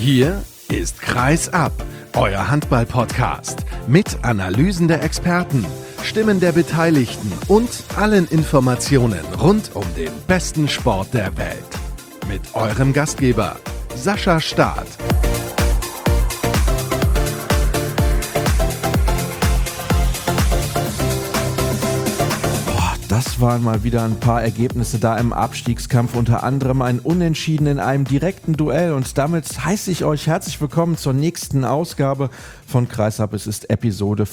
Hier ist Kreis ab, euer Handball-Podcast mit Analysen der Experten, Stimmen der Beteiligten und allen Informationen rund um den besten Sport der Welt. Mit eurem Gastgeber Sascha Staat. Das waren mal wieder ein paar Ergebnisse da im Abstiegskampf, unter anderem ein Unentschieden in einem direkten Duell. Und damit heiße ich euch herzlich willkommen zur nächsten Ausgabe von Kreisab. Es ist Episode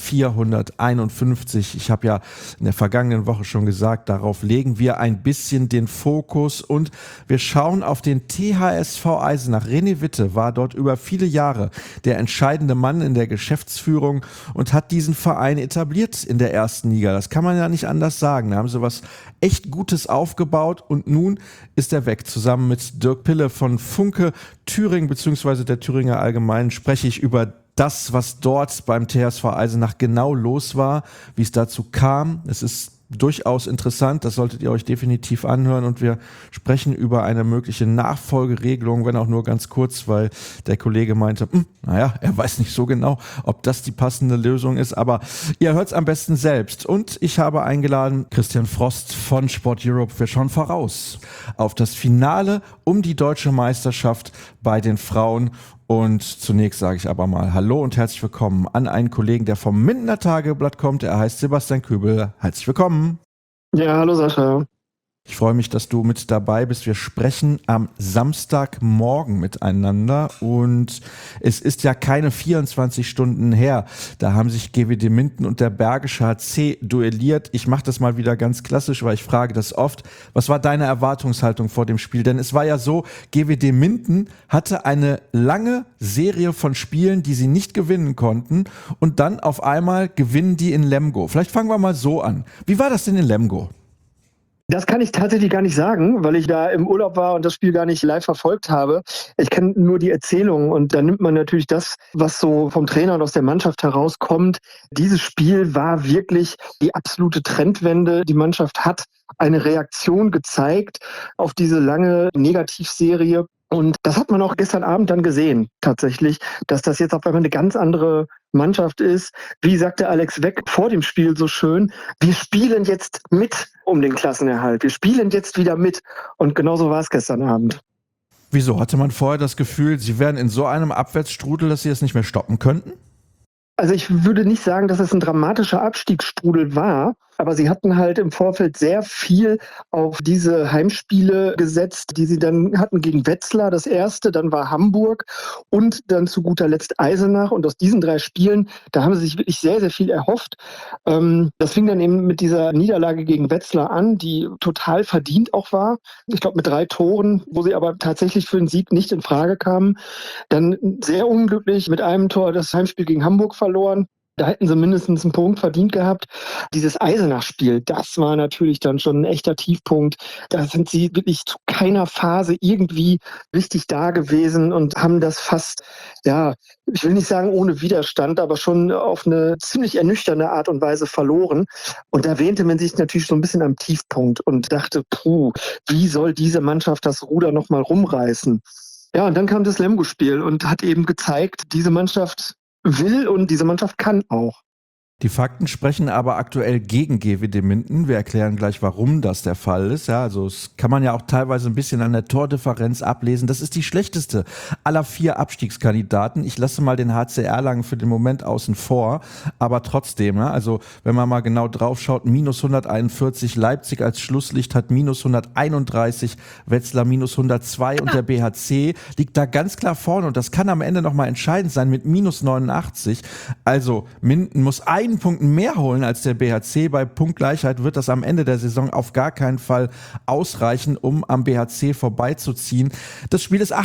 451. Ich habe ja in der vergangenen Woche schon gesagt, darauf legen wir ein bisschen den Fokus und wir schauen auf den THSV Eisenach. René Witte war dort über viele Jahre der entscheidende Mann in der Geschäftsführung und hat diesen Verein etabliert in der ersten Liga. Das kann man ja nicht anders sagen. Da haben sie was echt Gutes aufgebaut und nun ist er weg. Zusammen mit Dirk Pille von Funke Thüringen bzw. der Thüringer Allgemeinen spreche ich über das, was dort beim THSV Eisenach genau los war, wie es dazu kam. Es ist durchaus interessant, das solltet ihr euch definitiv anhören und wir sprechen über eine mögliche Nachfolgeregelung, wenn auch nur ganz kurz, weil der Kollege meinte, er weiß nicht so genau, ob das die passende Lösung ist, aber ihr hört es am besten selbst und ich habe eingeladen Christian Frost von Sport Europe. Wir schauen voraus auf das Finale um die deutsche Meisterschaft bei den Frauen. Und zunächst sage ich aber mal Hallo und herzlich willkommen an einen Kollegen, der vom Mindener Tageblatt kommt. Er heißt Sebastian Kübel. Herzlich willkommen. Ja, hallo Sascha. Ich freue mich, dass du mit dabei bist. Wir sprechen am Samstagmorgen miteinander und es ist ja keine 24 Stunden her. Da haben sich GWD Minden und der Bergische HC duelliert. Ich mache das mal wieder ganz klassisch, weil ich frage das oft. Was war deine Erwartungshaltung vor dem Spiel? Denn es war ja so, GWD Minden hatte eine lange Serie von Spielen, die sie nicht gewinnen konnten und dann auf einmal gewinnen die in Lemgo. Vielleicht fangen wir mal so an. Wie war das denn in Lemgo? Das kann ich tatsächlich gar nicht sagen, weil ich da im Urlaub war und das Spiel gar nicht live verfolgt habe. Ich kenne nur die Erzählung und da nimmt man natürlich das, was so vom Trainer und aus der Mannschaft herauskommt. Dieses Spiel war wirklich die absolute Trendwende. Die Mannschaft hat eine Reaktion gezeigt auf diese lange Negativserie. Und das hat man auch gestern Abend dann gesehen, tatsächlich, dass das jetzt auf einmal eine ganz andere Mannschaft ist. Wie sagte Alex Weck vor dem Spiel so schön, wir spielen jetzt mit um den Klassenerhalt. Wir spielen jetzt wieder mit. Und genauso war es gestern Abend. Wieso? Hatte man vorher das Gefühl, sie wären in so einem Abwärtsstrudel, dass sie es nicht mehr stoppen könnten? Also ich würde nicht sagen, dass es ein dramatischer Abstiegsstrudel war, aber sie hatten halt im Vorfeld sehr viel auf diese Heimspiele gesetzt, die sie dann hatten gegen Wetzlar, das erste, dann war Hamburg und dann zu guter Letzt Eisenach. Und aus diesen 3 Spielen, da haben sie sich wirklich sehr, sehr viel erhofft. Das fing dann eben mit dieser Niederlage gegen Wetzlar an, die total verdient auch war. Ich glaube mit 3 Toren, wo sie aber tatsächlich für den Sieg nicht in Frage kamen. Dann sehr unglücklich mit einem Tor das Heimspiel gegen Hamburg verloren. Da hätten sie mindestens einen Punkt verdient gehabt. Dieses Eisenach-Spiel, das war natürlich dann schon ein echter Tiefpunkt. Da sind sie wirklich zu keiner Phase irgendwie richtig da gewesen und haben das fast, ich will nicht sagen ohne Widerstand, aber schon auf eine ziemlich ernüchternde Art und Weise verloren. Und da wähnte man sich natürlich so ein bisschen am Tiefpunkt und dachte, wie soll diese Mannschaft das Ruder nochmal rumreißen? Ja, und dann kam das Lemgo-Spiel und hat eben gezeigt, diese Mannschaft will und diese Mannschaft kann auch. Die Fakten sprechen aber aktuell gegen GWD Minden. Wir erklären gleich, warum das der Fall ist. Ja, also das kann man ja auch teilweise ein bisschen an der Tordifferenz ablesen. Das ist die schlechteste aller 4 Abstiegskandidaten. Ich lasse mal den HC Erlangen für den Moment außen vor. Aber trotzdem, also wenn man mal genau drauf schaut, minus 141, Leipzig als Schlusslicht hat minus 131, Wetzlar minus 102 und der BHC liegt da ganz klar vorne. Und das kann am Ende nochmal entscheidend sein mit minus 89. Also Minden muss einen Punkt mehr holen als der BHC. Bei Punktgleichheit wird das am Ende der Saison auf gar keinen Fall ausreichen, um am BHC vorbeizuziehen. Das Spiel ist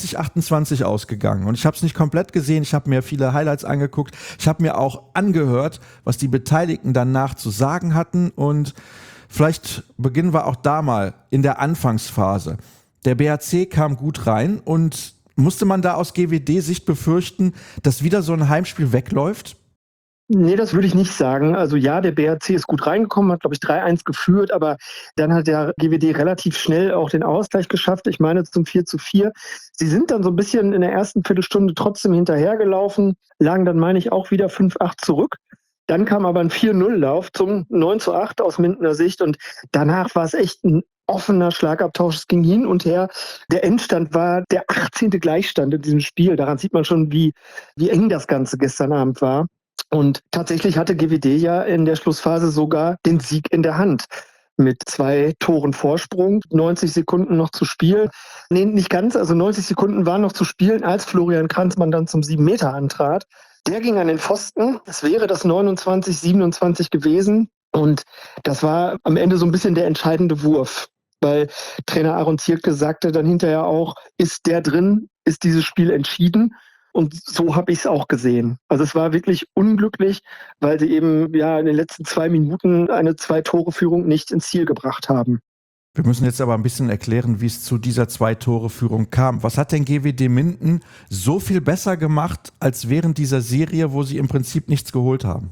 28-28 ausgegangen und ich habe es nicht komplett gesehen. Ich habe mir viele Highlights angeguckt. Ich habe mir auch angehört, was die Beteiligten danach zu sagen hatten und vielleicht beginnen wir auch da mal in der Anfangsphase. Der BHC kam gut rein und musste man da aus GWD-Sicht befürchten, dass wieder so ein Heimspiel wegläuft? Nee, das würde ich nicht sagen. Also ja, der BHC ist gut reingekommen, hat, glaube ich, 3-1 geführt, aber dann hat der GWD relativ schnell auch den Ausgleich geschafft. Ich meine zum 4:4. Sie sind dann so ein bisschen in der ersten Viertelstunde trotzdem hinterhergelaufen, lagen dann, meine ich, auch wieder 5:8 zurück. Dann kam aber ein 4:0-Lauf zum 9:8 aus Mindener Sicht und danach war es echt ein offener Schlagabtausch. Es ging hin und her. Der Endstand war der 18. Gleichstand in diesem Spiel. Daran sieht man schon, wie eng das Ganze gestern Abend war. Und tatsächlich hatte GWD ja in der Schlussphase sogar den Sieg in der Hand. Mit 2 Toren Vorsprung, 90 Sekunden noch zu spielen. Nee, nicht ganz, also 90 Sekunden waren noch zu spielen, als Florian Kranzmann dann zum 7-Meter antrat. Der ging an den Pfosten. Es wäre das 29-27 gewesen. Und das war am Ende so ein bisschen der entscheidende Wurf. Weil Trainer Aaron Zierke sagte dann hinterher auch, ist der drin, ist dieses Spiel entschieden. Und so habe ich es auch gesehen. Also es war wirklich unglücklich, weil sie eben ja in den letzten 2 Minuten eine 2-Tore-Führung nicht ins Ziel gebracht haben. Wir müssen jetzt aber ein bisschen erklären, wie es zu dieser 2-Tore-Führung kam. Was hat denn GWD Minden so viel besser gemacht, als während dieser Serie, wo sie im Prinzip nichts geholt haben?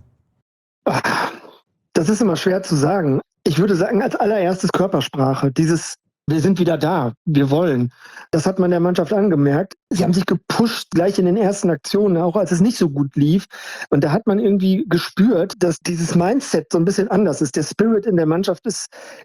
Das ist immer schwer zu sagen. Ich würde sagen, als allererstes Körpersprache. Wir sind wieder da, wir wollen. Das hat man der Mannschaft angemerkt. Sie haben sich gepusht gleich in den ersten Aktionen, auch als es nicht so gut lief. Und da hat man irgendwie gespürt, dass dieses Mindset so ein bisschen anders ist. Der Spirit in der Mannschaft ist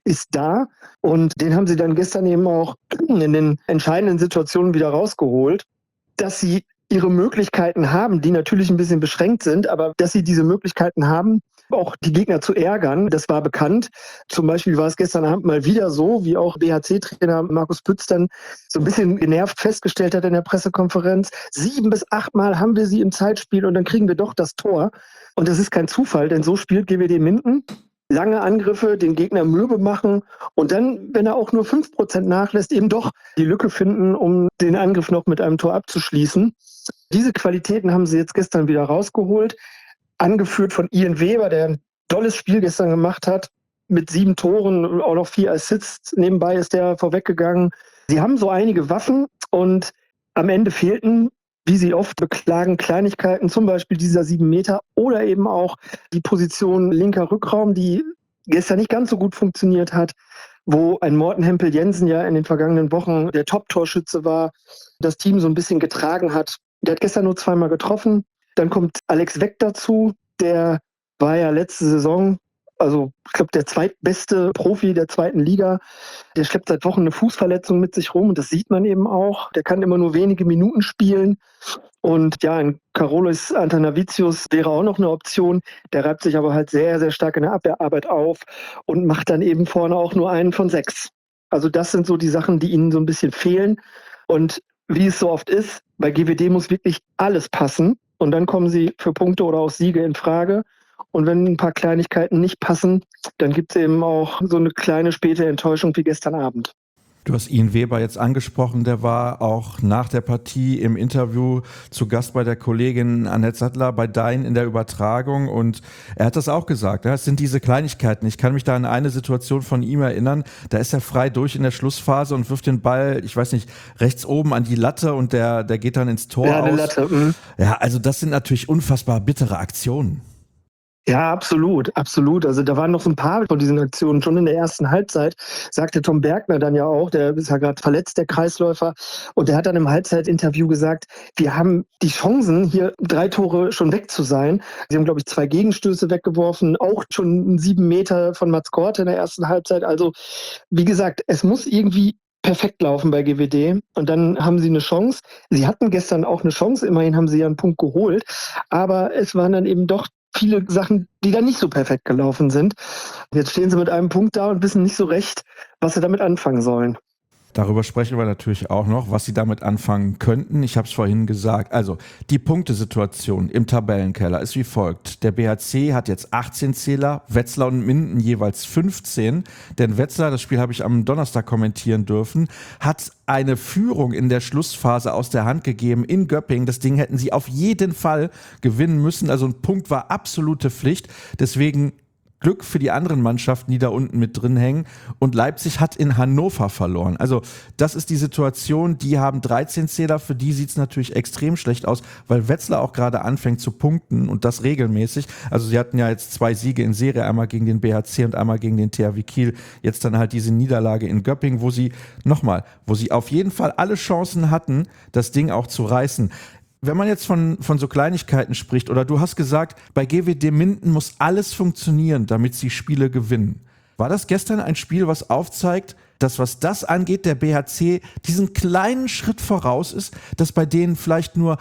da. Und den haben sie dann gestern eben auch in den entscheidenden Situationen wieder rausgeholt, dass sie ihre Möglichkeiten haben, die natürlich ein bisschen beschränkt sind, aber dass sie diese Möglichkeiten haben, auch die Gegner zu ärgern, das war bekannt. Zum Beispiel war es gestern Abend mal wieder so, wie auch BHC-Trainer Markus Pütz dann so ein bisschen genervt festgestellt hat in der Pressekonferenz. 7 bis 8 Mal haben wir sie im Zeitspiel und dann kriegen wir doch das Tor. Und das ist kein Zufall, denn so spielt GWD Minden. Lange Angriffe, den Gegner mürbe machen und dann, wenn er auch nur 5% nachlässt, eben doch die Lücke finden, um den Angriff noch mit einem Tor abzuschließen. Diese Qualitäten haben sie jetzt gestern wieder rausgeholt. Angeführt von Ian Weber, der ein tolles Spiel gestern gemacht hat, mit 7 Toren, auch noch 4 Assists. Nebenbei ist der vorweggegangen. Sie haben so einige Waffen und am Ende fehlten, wie sie oft beklagen, Kleinigkeiten, zum Beispiel dieser 7 Meter oder eben auch die Position linker Rückraum, die gestern nicht ganz so gut funktioniert hat, wo ein Morten Hempel-Jensen ja in den vergangenen Wochen der Top-Torschütze war, das Team so ein bisschen getragen hat. Der hat gestern nur 2-mal getroffen. Dann kommt Alex Weck dazu, der war ja letzte Saison, also ich glaube der zweitbeste Profi der 2. Liga. Der schleppt seit Wochen eine Fußverletzung mit sich rum und das sieht man eben auch. Der kann immer nur wenige Minuten spielen. Und ja, ein Karolis Antanavicius wäre auch noch eine Option. Der reibt sich aber halt sehr, sehr stark in der Abwehrarbeit auf und macht dann eben vorne auch nur einen von 6. Also das sind so die Sachen, die ihnen so ein bisschen fehlen. Und wie es so oft ist, bei GWD muss wirklich alles passen. Und dann kommen sie für Punkte oder auch Siege in Frage. Und wenn ein paar Kleinigkeiten nicht passen, dann gibt es eben auch so eine kleine späte Enttäuschung wie gestern Abend. Du hast Ian Weber jetzt angesprochen, der war auch nach der Partie im Interview zu Gast bei der Kollegin Annette Sattler bei Dein in der Übertragung und er hat das auch gesagt, ja, es sind diese Kleinigkeiten. Ich kann mich da an eine Situation von ihm erinnern, da ist er frei durch in der Schlussphase und wirft den Ball, ich weiß nicht, rechts oben an die Latte und der geht dann ins Tor aus. Latte, ja, also das sind natürlich unfassbar bittere Aktionen. Ja, absolut, absolut. Also da waren noch so ein paar von diesen Aktionen schon in der ersten Halbzeit, sagte Tom Bergner dann ja auch, der ist ja gerade verletzt, der Kreisläufer, und der hat dann im Halbzeitinterview gesagt, wir haben die Chancen, hier 3 Tore schon weg zu sein. Sie haben, glaube ich, 2 Gegenstöße weggeworfen, auch schon 7 Meter von Mats Korte in der ersten Halbzeit. Also wie gesagt, es muss irgendwie perfekt laufen bei GWD und dann haben sie eine Chance. Sie hatten gestern auch eine Chance, immerhin haben sie ja einen Punkt geholt, aber es waren dann eben doch viele Sachen, die dann nicht so perfekt gelaufen sind. Jetzt stehen sie mit einem Punkt da und wissen nicht so recht, was sie damit anfangen sollen. Darüber sprechen wir natürlich auch noch, was sie damit anfangen könnten. Ich habe es vorhin gesagt. Also die Punktesituation im Tabellenkeller ist wie folgt. Der BHC hat jetzt 18 Zähler, Wetzlar und Minden jeweils 15. Denn Wetzlar, das Spiel habe ich am Donnerstag kommentieren dürfen, hat eine Führung in der Schlussphase aus der Hand gegeben in Göppingen. Das Ding hätten sie auf jeden Fall gewinnen müssen. Also ein Punkt war absolute Pflicht. Deswegen Glück für die anderen Mannschaften, die da unten mit drin hängen. Und Leipzig hat in Hannover verloren. Also das ist die Situation, die haben 13 Zähler, für die sieht es natürlich extrem schlecht aus, weil Wetzlar auch gerade anfängt zu punkten und das regelmäßig. Also sie hatten ja jetzt 2 Siege in Serie, einmal gegen den BHC und einmal gegen den THW Kiel. Jetzt dann halt diese Niederlage in Göppingen, wo sie auf jeden Fall alle Chancen hatten, das Ding auch zu reißen. Wenn man jetzt von so Kleinigkeiten spricht, oder du hast gesagt, bei GWD Minden muss alles funktionieren, damit sie Spiele gewinnen. War das gestern ein Spiel, was aufzeigt, dass was das angeht, der BHC diesen kleinen Schritt voraus ist, dass bei denen vielleicht nur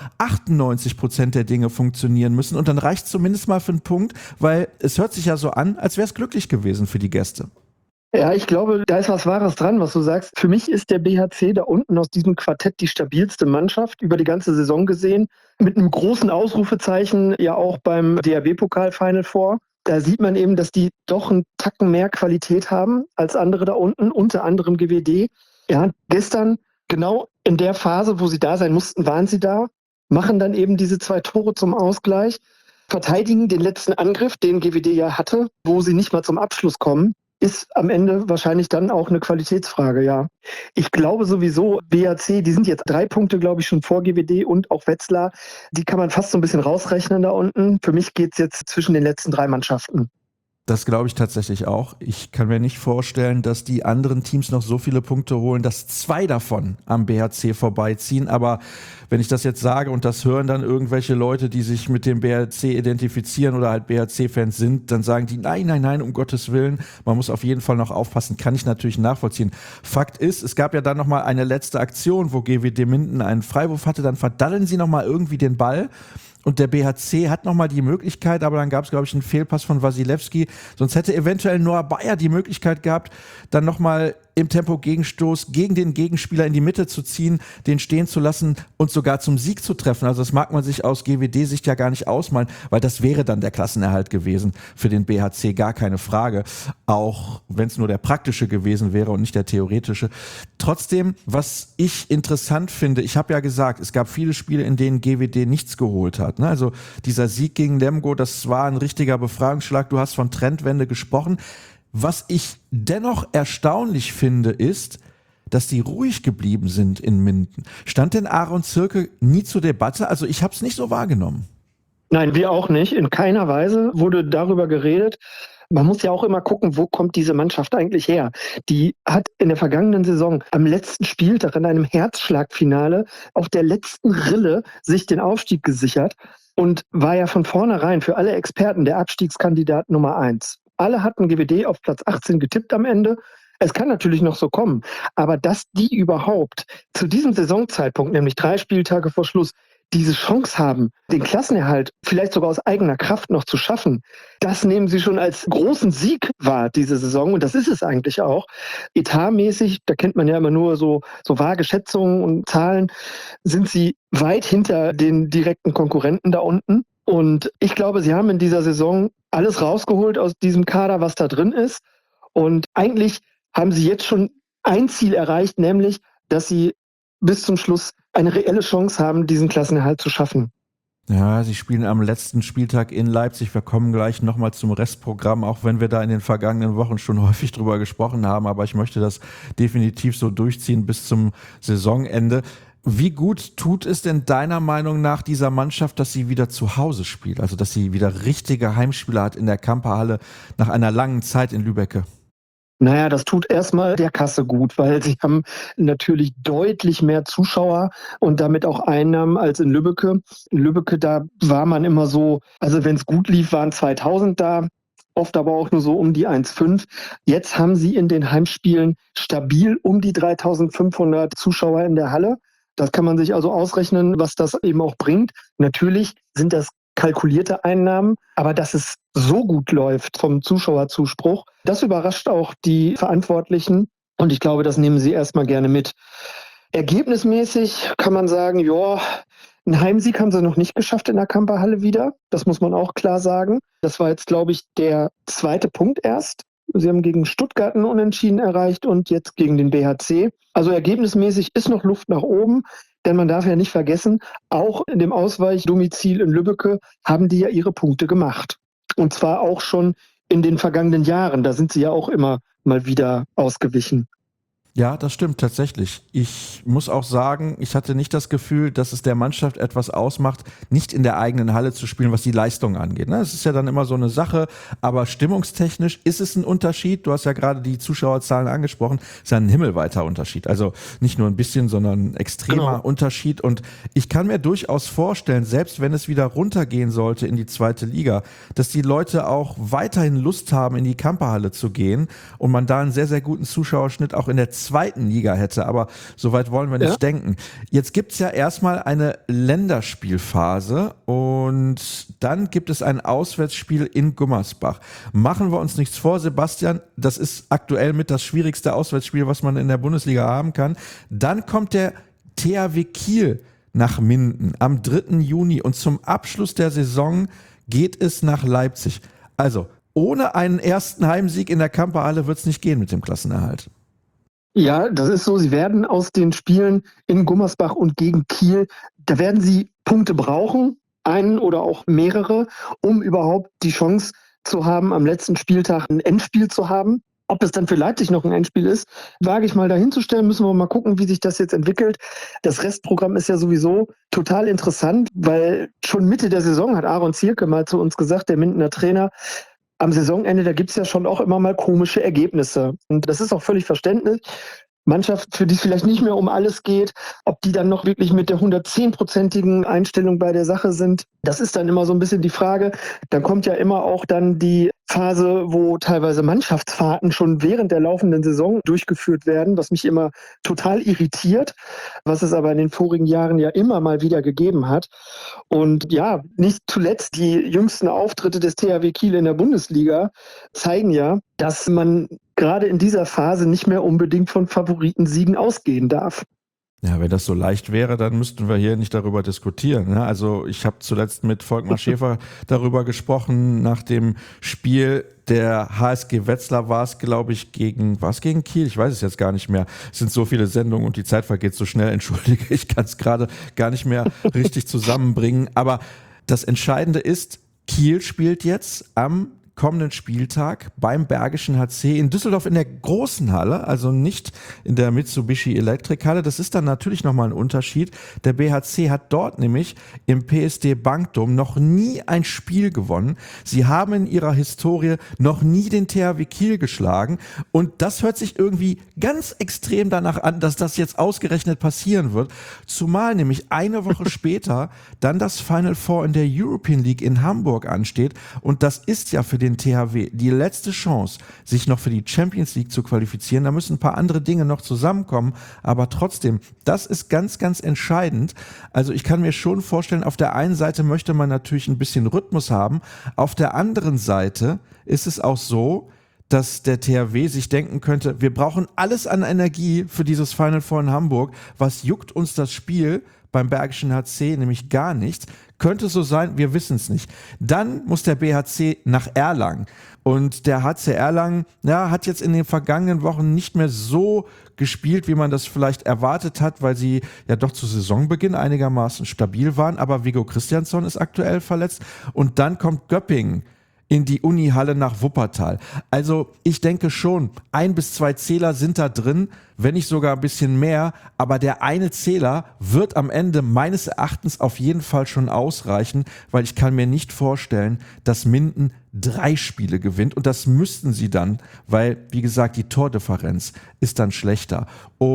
98% der Dinge funktionieren müssen und dann reicht es zumindest mal für einen Punkt, weil es hört sich ja so an, als wäre es glücklich gewesen für die Gäste. Ja, ich glaube, da ist was Wahres dran, was du sagst. Für mich ist der BHC da unten aus diesem Quartett die stabilste Mannschaft über die ganze Saison gesehen. Mit einem großen Ausrufezeichen ja auch beim DHB-Pokal-Final Four. Da sieht man eben, dass die doch einen Tacken mehr Qualität haben als andere da unten, unter anderem GWD. Ja, gestern genau in der Phase, wo sie da sein mussten, waren sie da, machen dann eben diese 2 Tore zum Ausgleich, verteidigen den letzten Angriff, den GWD ja hatte, wo sie nicht mal zum Abschluss kommen. Ist am Ende wahrscheinlich dann auch eine Qualitätsfrage, ja. Ich glaube sowieso, BHC, die sind jetzt 3 Punkte, glaube ich, schon vor GWD und auch Wetzlar. Die kann man fast so ein bisschen rausrechnen da unten. Für mich geht es jetzt zwischen den letzten 3 Mannschaften. Das glaube ich tatsächlich auch. Ich kann mir nicht vorstellen, dass die anderen Teams noch so viele Punkte holen, dass 2 davon am BHC vorbeiziehen. Aber wenn ich das jetzt sage und das hören dann irgendwelche Leute, die sich mit dem BHC identifizieren oder halt BHC-Fans sind, dann sagen die, nein, um Gottes Willen, man muss auf jeden Fall noch aufpassen. Kann ich natürlich nachvollziehen. Fakt ist, es gab ja dann nochmal eine letzte Aktion, wo GWD Minden einen Freiwurf hatte, dann verdaddeln sie nochmal irgendwie den Ball. Und der BHC hat nochmal die Möglichkeit, aber dann gab es, glaube ich, einen Fehlpass von Wasilewski. Sonst hätte eventuell Noah Bayer die Möglichkeit gehabt, dann nochmal im Tempo-Gegenstoß gegen den Gegenspieler in die Mitte zu ziehen, den stehen zu lassen und sogar zum Sieg zu treffen. Also das mag man sich aus GWD-Sicht ja gar nicht ausmalen, weil das wäre dann der Klassenerhalt gewesen für den BHC, gar keine Frage. Auch wenn es nur der praktische gewesen wäre und nicht der theoretische. Trotzdem, was ich interessant finde, ich habe ja gesagt, es gab viele Spiele, in denen GWD nichts geholt hat. Ne? Also dieser Sieg gegen Lemgo, das war ein richtiger Befreiungsschlag. Du hast von Trendwende gesprochen. Was ich dennoch erstaunlich finde, ist, dass die ruhig geblieben sind in Minden. Stand denn Aaron Zirke nie zur Debatte? Also ich habe es nicht so wahrgenommen. Nein, wir auch nicht. In keiner Weise wurde darüber geredet. Man muss ja auch immer gucken, wo kommt diese Mannschaft eigentlich her? Die hat in der vergangenen Saison am letzten Spieltag in einem Herzschlagfinale auf der letzten Rille sich den Aufstieg gesichert und war ja von vornherein für alle Experten der Abstiegskandidat Nummer 1. Alle hatten GWD auf Platz 18 getippt am Ende. Es kann natürlich noch so kommen, aber dass die überhaupt zu diesem Saisonzeitpunkt, nämlich 3 Spieltage vor Schluss, diese Chance haben, den Klassenerhalt vielleicht sogar aus eigener Kraft noch zu schaffen, das nehmen sie schon als großen Sieg wahr, diese Saison. Und das ist es eigentlich auch. Etatmäßig, da kennt man ja immer nur so vage Schätzungen und Zahlen, sind sie weit hinter den direkten Konkurrenten da unten. Und ich glaube, sie haben in dieser Saison alles rausgeholt aus diesem Kader, was da drin ist. Und eigentlich haben sie jetzt schon ein Ziel erreicht, nämlich, dass sie bis zum Schluss eine reelle Chance haben, diesen Klassenerhalt zu schaffen. Ja, sie spielen am letzten Spieltag in Leipzig. Wir kommen gleich nochmal zum Restprogramm, auch wenn wir da in den vergangenen Wochen schon häufig drüber gesprochen haben. Aber ich möchte das definitiv so durchziehen bis zum Saisonende. Wie gut tut es denn deiner Meinung nach dieser Mannschaft, dass sie wieder zu Hause spielt? Also, dass sie wieder richtige Heimspiele hat in der Kamperhalle nach einer langen Zeit in Lübbecke? Naja, das tut erstmal der Kasse gut, weil sie haben natürlich deutlich mehr Zuschauer und damit auch Einnahmen als in Lübbecke. In Lübbecke, da war man immer so, also wenn es gut lief, waren 2000 da, oft aber auch nur so um die 1,5. Jetzt haben sie in den Heimspielen stabil um die 3500 Zuschauer in der Halle. Das kann man sich also ausrechnen, was das eben auch bringt. Natürlich sind das kalkulierte Einnahmen, aber dass es so gut läuft vom Zuschauerzuspruch, das überrascht auch die Verantwortlichen und ich glaube, das nehmen sie erstmal gerne mit. Ergebnismäßig kann man sagen, ja, einen Heimsieg haben sie noch nicht geschafft in der Kamperhalle wieder, das muss man auch klar sagen. Das war jetzt, glaube ich, der 2. Punkt erst. Sie haben gegen Stuttgart einen Unentschieden erreicht und jetzt gegen den BHC. Also ergebnismäßig ist noch Luft nach oben, denn man darf ja nicht vergessen, auch in dem Ausweichdomizil in Lübbecke haben die ja ihre Punkte gemacht. Und zwar auch schon in den vergangenen Jahren. Da sind sie ja auch immer mal wieder ausgewichen. Ja, das stimmt tatsächlich. Ich muss auch sagen, ich hatte nicht das Gefühl, dass es der Mannschaft etwas ausmacht, nicht in der eigenen Halle zu spielen, was die Leistung angeht. Es ist ja dann immer so eine Sache, aber stimmungstechnisch ist es ein Unterschied. Du hast ja gerade die Zuschauerzahlen angesprochen. Es ist ja ein himmelweiter Unterschied. Also nicht nur ein bisschen, sondern ein extremer Unterschied. Und ich kann mir durchaus vorstellen, selbst wenn es wieder runtergehen sollte in die zweite Liga, dass die Leute auch weiterhin Lust haben, in die Kamperhalle zu gehen und man da einen sehr, sehr guten Zuschauerschnitt auch in der zweiten Liga hätte, aber so weit wollen wir nicht denken. Jetzt gibt's ja erstmal eine Länderspielphase und dann gibt es ein Auswärtsspiel in Gummersbach. Machen wir uns nichts vor, Sebastian, das ist aktuell mit das schwierigste Auswärtsspiel, was man in der Bundesliga haben kann. Dann kommt der THW Kiel nach Minden am 3. Juni und zum Abschluss der Saison geht es nach Leipzig. Also, ohne einen ersten Heimsieg in der Kamperhalle wird's nicht gehen mit dem Klassenerhalt. Ja, das ist so. Sie werden aus den Spielen in Gummersbach und gegen Kiel, da werden sie Punkte brauchen, einen oder auch mehrere, um überhaupt die Chance zu haben, am letzten Spieltag ein Endspiel zu haben. Ob es dann für Leipzig noch ein Endspiel ist, wage ich mal dahinzustellen. Müssen wir mal gucken, wie sich das jetzt entwickelt. Das Restprogramm ist ja sowieso total interessant, weil schon Mitte der Saison hat Aaron Zierke mal zu uns gesagt, der Mindener Trainer, am Saisonende, da gibt es ja schon auch immer mal komische Ergebnisse. Und das ist auch völlig verständlich. Mannschaft, für die es vielleicht nicht mehr um alles geht, ob die dann noch wirklich mit der 110-prozentigen Einstellung bei der Sache sind, das ist dann immer so ein bisschen die Frage. Dann kommt ja immer auch dann die Phase, wo teilweise Mannschaftsfahrten schon während der laufenden Saison durchgeführt werden, was mich immer total irritiert, was es aber in den vorigen Jahren ja immer mal wieder gegeben hat. Und ja, nicht zuletzt die jüngsten Auftritte des THW Kiel in der Bundesliga zeigen ja, dass man gerade in dieser Phase nicht mehr unbedingt von Favoritensiegen ausgehen darf. Ja, wenn das so leicht wäre, dann müssten wir hier nicht darüber diskutieren. Ne? Also ich habe zuletzt mit Volkmar Schäfer darüber gesprochen, nach dem Spiel der HSG Wetzlar war es, glaube ich, gegen Kiel? Ich weiß es jetzt gar nicht mehr. Es sind so viele Sendungen und die Zeit vergeht so schnell. Entschuldige, ich kann es gerade gar nicht mehr richtig zusammenbringen. Aber das Entscheidende ist, Kiel spielt jetzt am kommenden Spieltag beim Bergischen HC in Düsseldorf in der großen Halle, also nicht in der Mitsubishi Electric Halle. Das ist dann natürlich nochmal ein Unterschied. Der BHC hat dort nämlich im PSD Bankdom noch nie ein Spiel gewonnen. Sie haben in ihrer Historie noch nie den THW Kiel geschlagen und das hört sich irgendwie ganz extrem danach an, dass das jetzt ausgerechnet passieren wird. Zumal nämlich eine Woche später dann das Final Four in der European League in Hamburg ansteht und das ist ja für den THW die letzte Chance, sich noch für die Champions League zu qualifizieren. Da müssen ein paar andere Dinge noch zusammenkommen, aber trotzdem, das ist ganz, ganz entscheidend. Also ich kann mir schon vorstellen, auf der einen Seite möchte man natürlich ein bisschen Rhythmus haben, auf der anderen Seite ist es auch so, dass der THW sich denken könnte, wir brauchen alles an Energie für dieses Final Four in Hamburg. Was juckt uns das Spiel beim Bergischen HC? Nämlich gar nichts. Könnte so sein, wir wissen es nicht. Dann muss der BHC nach Erlangen. Und der HC Erlangen hat jetzt in den vergangenen Wochen nicht mehr so gespielt, wie man das vielleicht erwartet hat, weil sie ja doch zu Saisonbeginn einigermaßen stabil waren. Aber Viggo Christiansson ist aktuell verletzt. Und dann kommt Göppingen in die Unihalle nach Wuppertal. Also ich denke schon, 1 bis 2 Zähler sind da drin, wenn nicht sogar ein bisschen mehr, aber der eine Zähler wird am Ende meines Erachtens auf jeden Fall schon ausreichen, weil ich kann mir nicht vorstellen, dass Minden 3 Spiele gewinnt und das müssten sie dann, weil, wie gesagt, die Tordifferenz ist dann schlechter.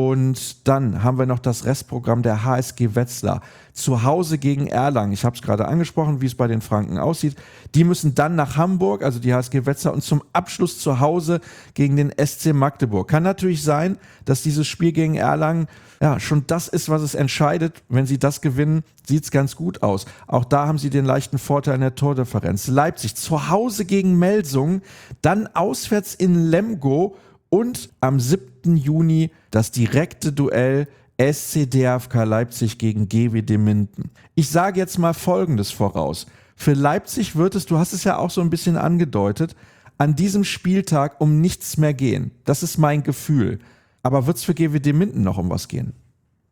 Und dann haben wir noch das Restprogramm der HSG Wetzlar. Zu Hause gegen Erlangen. Ich habe es gerade angesprochen, wie es bei den Franken aussieht. Die müssen dann nach Hamburg, also die HSG Wetzlar, und zum Abschluss zu Hause gegen den SC Magdeburg. Kann natürlich sein, dass dieses Spiel gegen Erlangen schon das ist, was es entscheidet. Wenn sie das gewinnen, sieht es ganz gut aus. Auch da haben sie den leichten Vorteil in der Tordifferenz. Leipzig zu Hause gegen Melsungen, dann auswärts in Lemgo und am 7. Juni das direkte Duell SC DFK Leipzig gegen GWD Minden. Ich sage jetzt mal Folgendes voraus. Für Leipzig wird es, du hast es ja auch so ein bisschen angedeutet, an diesem Spieltag um nichts mehr gehen. Das ist mein Gefühl. Aber wird es für GWD Minden noch um was gehen?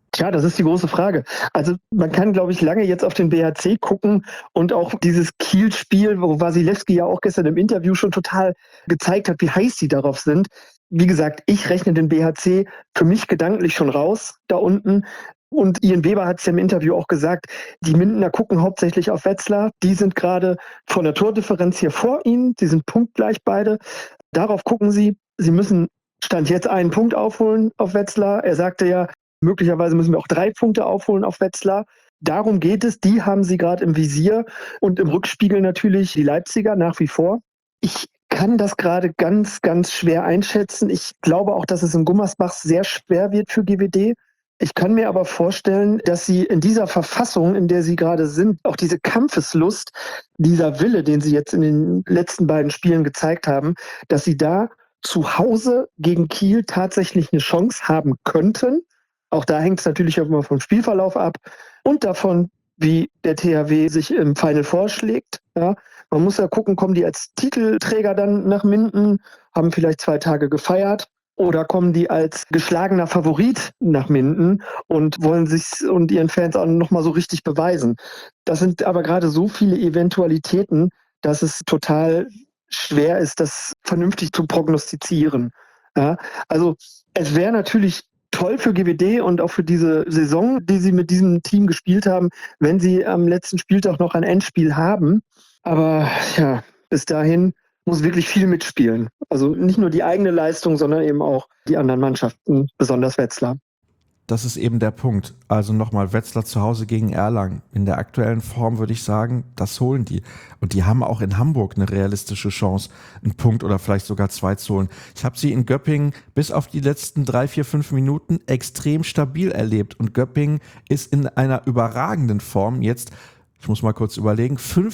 Tja, das ist die große Frage. Also man kann, glaube ich, lange jetzt auf den BHC gucken und auch dieses Kiel-Spiel, wo Wasilewski ja auch gestern im Interview schon total gezeigt hat, wie heiß sie darauf sind. Wie gesagt, ich rechne den BHC für mich gedanklich schon raus da unten. Und Ian Weber hat es ja im Interview auch gesagt, die Mindener gucken hauptsächlich auf Wetzlar. Die sind gerade von der Tordifferenz hier vor ihnen. Die sind punktgleich beide. Darauf gucken sie. Sie müssen Stand jetzt einen Punkt aufholen auf Wetzlar. Er sagte ja, möglicherweise müssen wir auch 3 Punkte aufholen auf Wetzlar. Darum geht es. Die haben sie gerade im Visier und im Rückspiegel natürlich die Leipziger nach wie vor. Ich kann das gerade ganz, ganz schwer einschätzen. Ich glaube auch, dass es in Gummersbach sehr schwer wird für GWD. Ich kann mir aber vorstellen, dass sie in dieser Verfassung, in der sie gerade sind, auch diese Kampfeslust, dieser Wille, den sie jetzt in den letzten beiden Spielen gezeigt haben, dass sie da zu Hause gegen Kiel tatsächlich eine Chance haben könnten. Auch da hängt es natürlich auch immer vom Spielverlauf ab und davon, wie der THW sich im Final vorschlägt. Ja, man muss ja gucken, kommen die als Titelträger dann nach Minden, haben vielleicht 2 Tage gefeiert, oder kommen die als geschlagener Favorit nach Minden und wollen sich und ihren Fans auch nochmal so richtig beweisen. Das sind aber gerade so viele Eventualitäten, dass es total schwer ist, das vernünftig zu prognostizieren. Ja, also es wäre natürlich toll für GWD und auch für diese Saison, die sie mit diesem Team gespielt haben, wenn sie am letzten Spieltag noch ein Endspiel haben. Aber ja, bis dahin muss wirklich viel mitspielen. Also nicht nur die eigene Leistung, sondern eben auch die anderen Mannschaften, besonders Wetzlar. Das ist eben der Punkt. Also nochmal, Wetzlar zu Hause gegen Erlangen. In der aktuellen Form würde ich sagen, das holen die. Und die haben auch in Hamburg eine realistische Chance, einen Punkt oder vielleicht sogar 2 zu holen. Ich habe sie in Göppingen bis auf die letzten 3, 4, 5 Minuten extrem stabil erlebt. Und Göppingen ist in einer überragenden Form jetzt, ich muss mal kurz überlegen,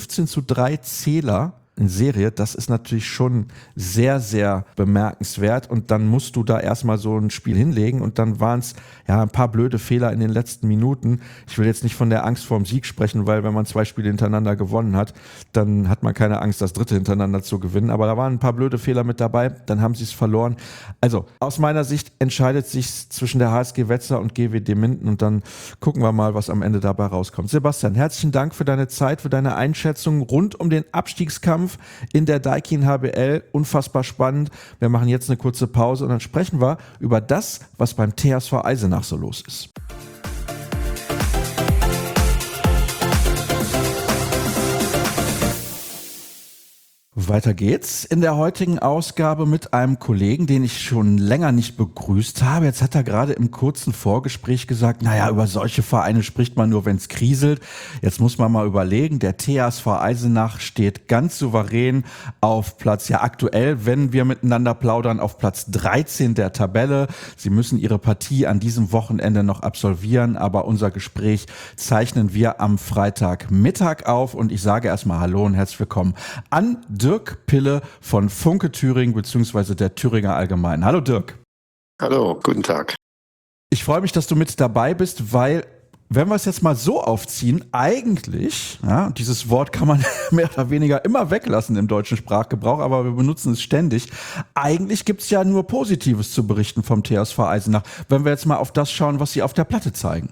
15:3 Zähler in Serie, das ist natürlich schon sehr, sehr bemerkenswert und dann musst du da erstmal so ein Spiel hinlegen und dann waren es ja ein paar blöde Fehler in den letzten Minuten. Ich will jetzt nicht von der Angst vorm Sieg sprechen, weil wenn man 2 Spiele hintereinander gewonnen hat, dann hat man keine Angst, das 3. hintereinander zu gewinnen, aber da waren ein paar blöde Fehler mit dabei, dann haben sie es verloren. Also aus meiner Sicht entscheidet sich zwischen der HSG Wetzlar und GWD Minden und dann gucken wir mal, was am Ende dabei rauskommt. Sebastian, herzlichen Dank für deine Zeit, für deine Einschätzung rund um den Abstiegskampf in der Daikin HBL. Unfassbar spannend. Wir machen jetzt eine kurze Pause und dann sprechen wir über das, was beim TSV Eisenach so los ist. Weiter geht's in der heutigen Ausgabe mit einem Kollegen, den ich schon länger nicht begrüßt habe. Jetzt hat er gerade im kurzen Vorgespräch gesagt, naja, über solche Vereine spricht man nur, wenn es kriselt. Jetzt muss man mal überlegen, der TSV Eisenach steht ganz souverän auf Platz, ja aktuell, wenn wir miteinander plaudern, auf Platz 13 der Tabelle. Sie müssen ihre Partie an diesem Wochenende noch absolvieren, aber unser Gespräch zeichnen wir am Freitagmittag auf und ich sage erstmal Hallo und herzlich willkommen an Dirk Pille von Funke Thüringen bzw. der Thüringer Allgemeinen. Hallo Dirk. Hallo, guten Tag. Ich freue mich, dass du mit dabei bist, weil, wenn wir es jetzt mal so aufziehen, eigentlich, ja, dieses Wort kann man mehr oder weniger immer weglassen im deutschen Sprachgebrauch, aber wir benutzen es ständig. Eigentlich gibt es ja nur Positives zu berichten vom TSV Eisenach, wenn wir jetzt mal auf das schauen, was sie auf der Platte zeigen.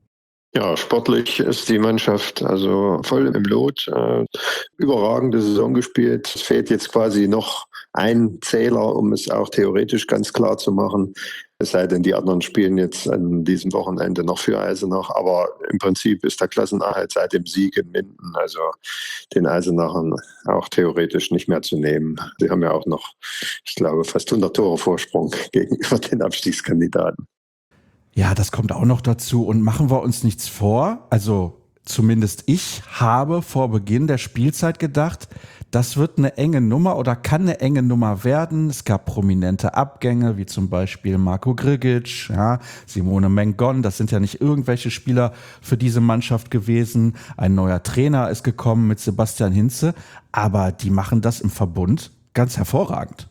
Ja, sportlich ist die Mannschaft also voll im Lot. Überragende Saison gespielt. Es fehlt jetzt quasi noch ein Zähler, um es auch theoretisch ganz klar zu machen. Es sei denn, die anderen spielen jetzt an diesem Wochenende noch für Eisenach. Aber im Prinzip ist der Klassenerhalt seit dem Sieg in Minden, also den Eisenachern, auch theoretisch nicht mehr zu nehmen. Sie haben ja auch noch, ich glaube, fast 100 Tore Vorsprung gegenüber den Abstiegskandidaten. Ja, das kommt auch noch dazu und machen wir uns nichts vor, also zumindest ich habe vor Beginn der Spielzeit gedacht, das wird eine enge Nummer oder kann eine enge Nummer werden. Es gab prominente Abgänge, wie zum Beispiel Marko Grigic, ja, Simone Mengon, das sind ja nicht irgendwelche Spieler für diese Mannschaft gewesen. Ein neuer Trainer ist gekommen mit Sebastian Hinze, aber die machen das im Verbund ganz hervorragend.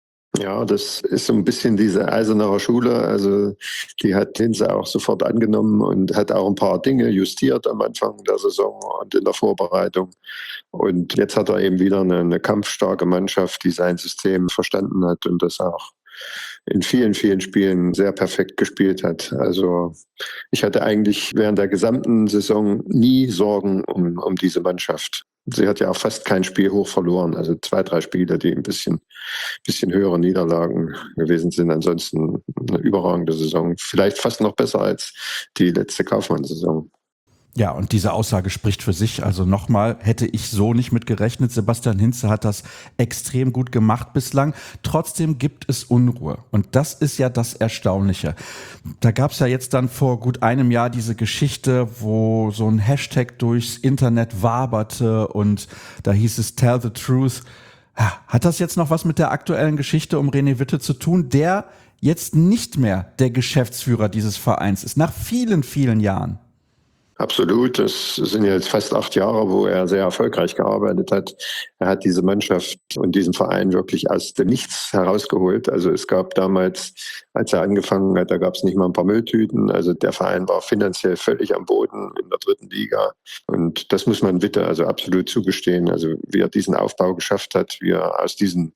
Ja, das ist so ein bisschen diese Eisenacher Schule. Also die hat Hinze auch sofort angenommen und hat auch ein paar Dinge justiert am Anfang der Saison und in der Vorbereitung. Und jetzt hat er eben wieder eine kampfstarke Mannschaft, die sein System verstanden hat und das auch in vielen, vielen Spielen sehr perfekt gespielt hat. Also ich hatte eigentlich während der gesamten Saison nie Sorgen um diese Mannschaft. Sie hat ja auch fast kein Spiel hoch verloren. Also 2, 3 Spiele, die ein bisschen höhere Niederlagen gewesen sind. Ansonsten eine überragende Saison. Vielleicht fast noch besser als die letzte Kaufmann-Saison. Ja, und diese Aussage spricht für sich. Also nochmal, hätte ich so nicht mit gerechnet. Sebastian Hinze hat das extrem gut gemacht bislang. Trotzdem gibt es Unruhe. Und das ist ja das Erstaunliche. Da gab es ja jetzt dann vor gut einem Jahr diese Geschichte, wo so ein Hashtag durchs Internet waberte und da hieß es Tell the Truth. Hat das jetzt noch was mit der aktuellen Geschichte um René Witte zu tun, der jetzt nicht mehr der Geschäftsführer dieses Vereins ist, nach vielen, vielen Jahren? Absolut. Das sind jetzt fast 8 Jahre, wo er sehr erfolgreich gearbeitet hat. Er hat diese Mannschaft und diesen Verein wirklich aus dem Nichts herausgeholt. Also es gab damals, als er angefangen hat, da gab es nicht mal ein paar Mülltüten. Also der Verein war finanziell völlig am Boden in der 3. Liga. Und das muss man Witte also absolut zugestehen. Also wie er diesen Aufbau geschafft hat, wie er aus diesem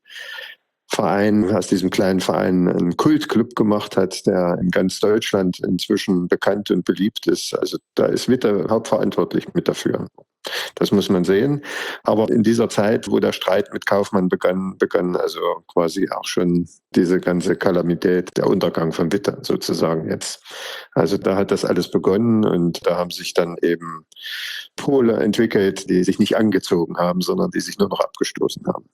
kleinen Verein einen Kultclub gemacht hat, der in ganz Deutschland inzwischen bekannt und beliebt ist. Also da ist Witte hauptverantwortlich mit dafür. Das muss man sehen. Aber in dieser Zeit, wo der Streit mit Kaufmann begann also quasi auch schon diese ganze Kalamität, der Untergang von Witte sozusagen jetzt. Also da hat das alles begonnen und da haben sich dann eben Pole entwickelt, die sich nicht angezogen haben, sondern die sich nur noch abgestoßen haben.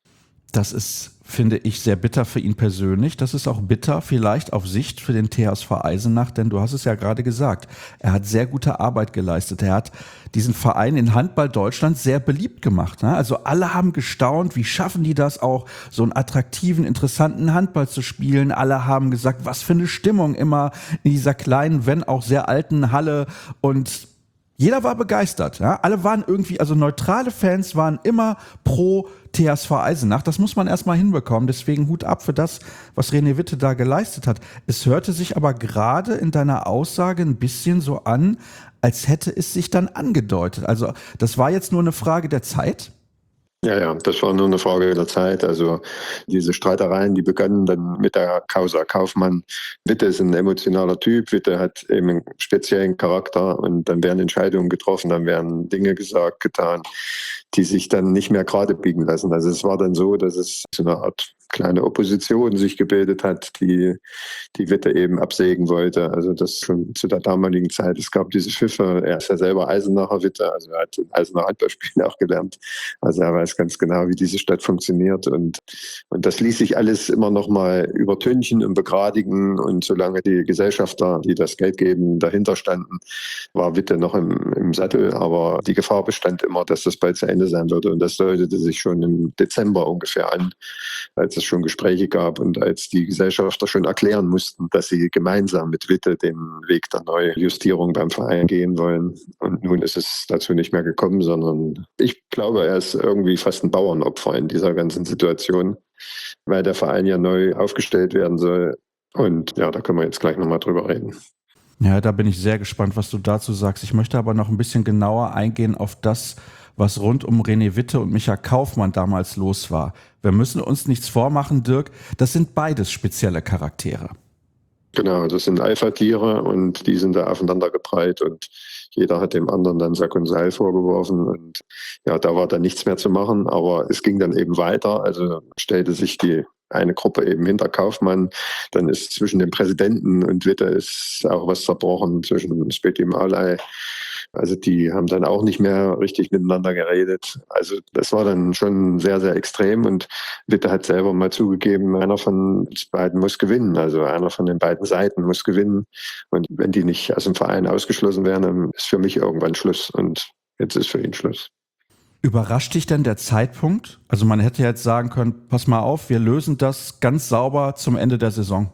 Das ist, finde ich, sehr bitter für ihn persönlich. Das ist auch bitter vielleicht auf Sicht für den TSV Eisenach, denn du hast es ja gerade gesagt, er hat sehr gute Arbeit geleistet. Er hat diesen Verein in Handball Deutschland sehr beliebt gemacht. Also alle haben gestaunt, wie schaffen die das auch, so einen attraktiven, interessanten Handball zu spielen. Alle haben gesagt, was für eine Stimmung immer in dieser kleinen, wenn auch sehr alten Halle, und jeder war begeistert. Ja? Alle waren irgendwie, also neutrale Fans waren immer pro TSV Eisenach. Das muss man erstmal hinbekommen. Deswegen Hut ab für das, was René Witte da geleistet hat. Es hörte sich aber gerade in deiner Aussage ein bisschen so an, als hätte es sich dann angedeutet. Also das war jetzt nur eine Frage der Zeit? Ja, das war nur eine Frage der Zeit. Also diese Streitereien, die begannen dann mit der Causa Kaufmann. Witte ist ein emotionaler Typ. Witte hat eben einen speziellen Charakter und dann werden Entscheidungen getroffen, dann werden Dinge gesagt, getan, die sich dann nicht mehr gerade biegen lassen. Also es war dann so, dass es so eine Art kleine Opposition sich gebildet hat, die Witte eben absägen wollte. Also das schon zu der damaligen Zeit. Es gab diese Pfiffe. Er ist ja selber Eisenacher Witte, also er hat Eisenacher Handballspielen auch gelernt. Also er weiß ganz genau, wie diese Stadt funktioniert. Und das ließ sich alles immer noch mal übertünchen und begradigen. Und solange die Gesellschafter, die das Geld geben, dahinter standen, war Witte noch im Sattel. Aber die Gefahr bestand immer, dass das bald zu Ende sein würde. Und das deutete sich schon im Dezember ungefähr an, als es schon Gespräche gab und als die Gesellschafter schon erklären mussten, dass sie gemeinsam mit Witte den Weg der Neujustierung beim Verein gehen wollen. Und nun ist es dazu nicht mehr gekommen, sondern ich glaube, er ist irgendwie fast ein Bauernopfer in dieser ganzen Situation, weil der Verein ja neu aufgestellt werden soll. Und ja, da können wir jetzt gleich nochmal drüber reden. Ja, da bin ich sehr gespannt, was du dazu sagst. Ich möchte aber noch ein bisschen genauer eingehen auf das, was rund um René Witte und Micha Kaufmann damals los war. Wir müssen uns nichts vormachen, Dirk, das sind beides spezielle Charaktere. Genau, das sind Alpha-Tiere und die sind da aufeinander geprallt und jeder hat dem anderen dann Sack und Seil vorgeworfen und ja, da war dann nichts mehr zu machen, aber es ging dann eben weiter, also stellte sich die eine Gruppe eben hinter Kaufmann, dann ist zwischen dem Präsidenten und Witte ist auch was zerbrochen, zwischen Spetim Alay. Also die haben dann auch nicht mehr richtig miteinander geredet. Also das war dann schon sehr, sehr extrem und Witte hat selber mal zugegeben, einer von uns beiden muss gewinnen. Also einer von den beiden Seiten muss gewinnen. Und wenn die nicht aus dem Verein ausgeschlossen werden, dann ist für mich irgendwann Schluss. Und jetzt ist für ihn Schluss. Überrascht dich denn der Zeitpunkt? Also man hätte jetzt sagen können, pass mal auf, wir lösen das ganz sauber zum Ende der Saison.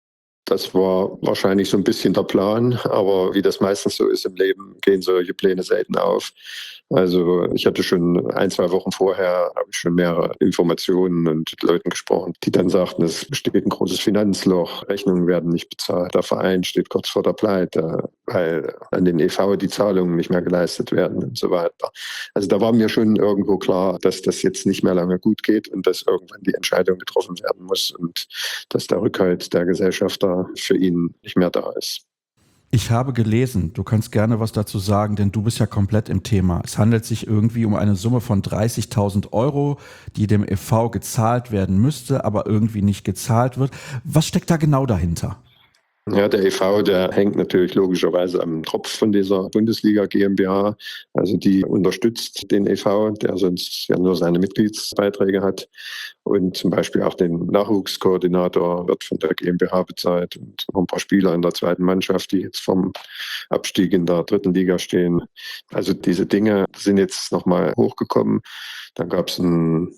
Das war wahrscheinlich so ein bisschen der Plan, aber wie das meistens so ist im Leben, gehen solche Pläne selten auf. Also ich hatte schon 1-2 Wochen vorher, habe ich schon mehrere Informationen und mit Leuten gesprochen, die dann sagten, es besteht ein großes Finanzloch, Rechnungen werden nicht bezahlt, der Verein steht kurz vor der Pleite. weil an den e.V. die Zahlungen nicht mehr geleistet werden und so weiter. Also da war mir schon irgendwo klar, dass das jetzt nicht mehr lange gut geht und dass irgendwann die Entscheidung getroffen werden muss und dass der Rückhalt der Gesellschafter für ihn nicht mehr da ist. Ich habe gelesen, du kannst gerne was dazu sagen, denn du bist ja komplett im Thema. Es handelt sich irgendwie um eine Summe von 30.000 Euro, die dem e.V. gezahlt werden müsste, aber irgendwie nicht gezahlt wird. Was steckt da genau dahinter? Ja, der e.V., der hängt natürlich logischerweise am Tropf von dieser Bundesliga GmbH. Also die unterstützt den e.V., der sonst ja nur seine Mitgliedsbeiträge hat. Und zum Beispiel auch den Nachwuchskoordinator wird von der GmbH bezahlt und noch ein paar Spieler in der zweiten Mannschaft, die jetzt vom Abstieg in der dritten Liga stehen. Also diese Dinge sind jetzt nochmal hochgekommen. Dann gab es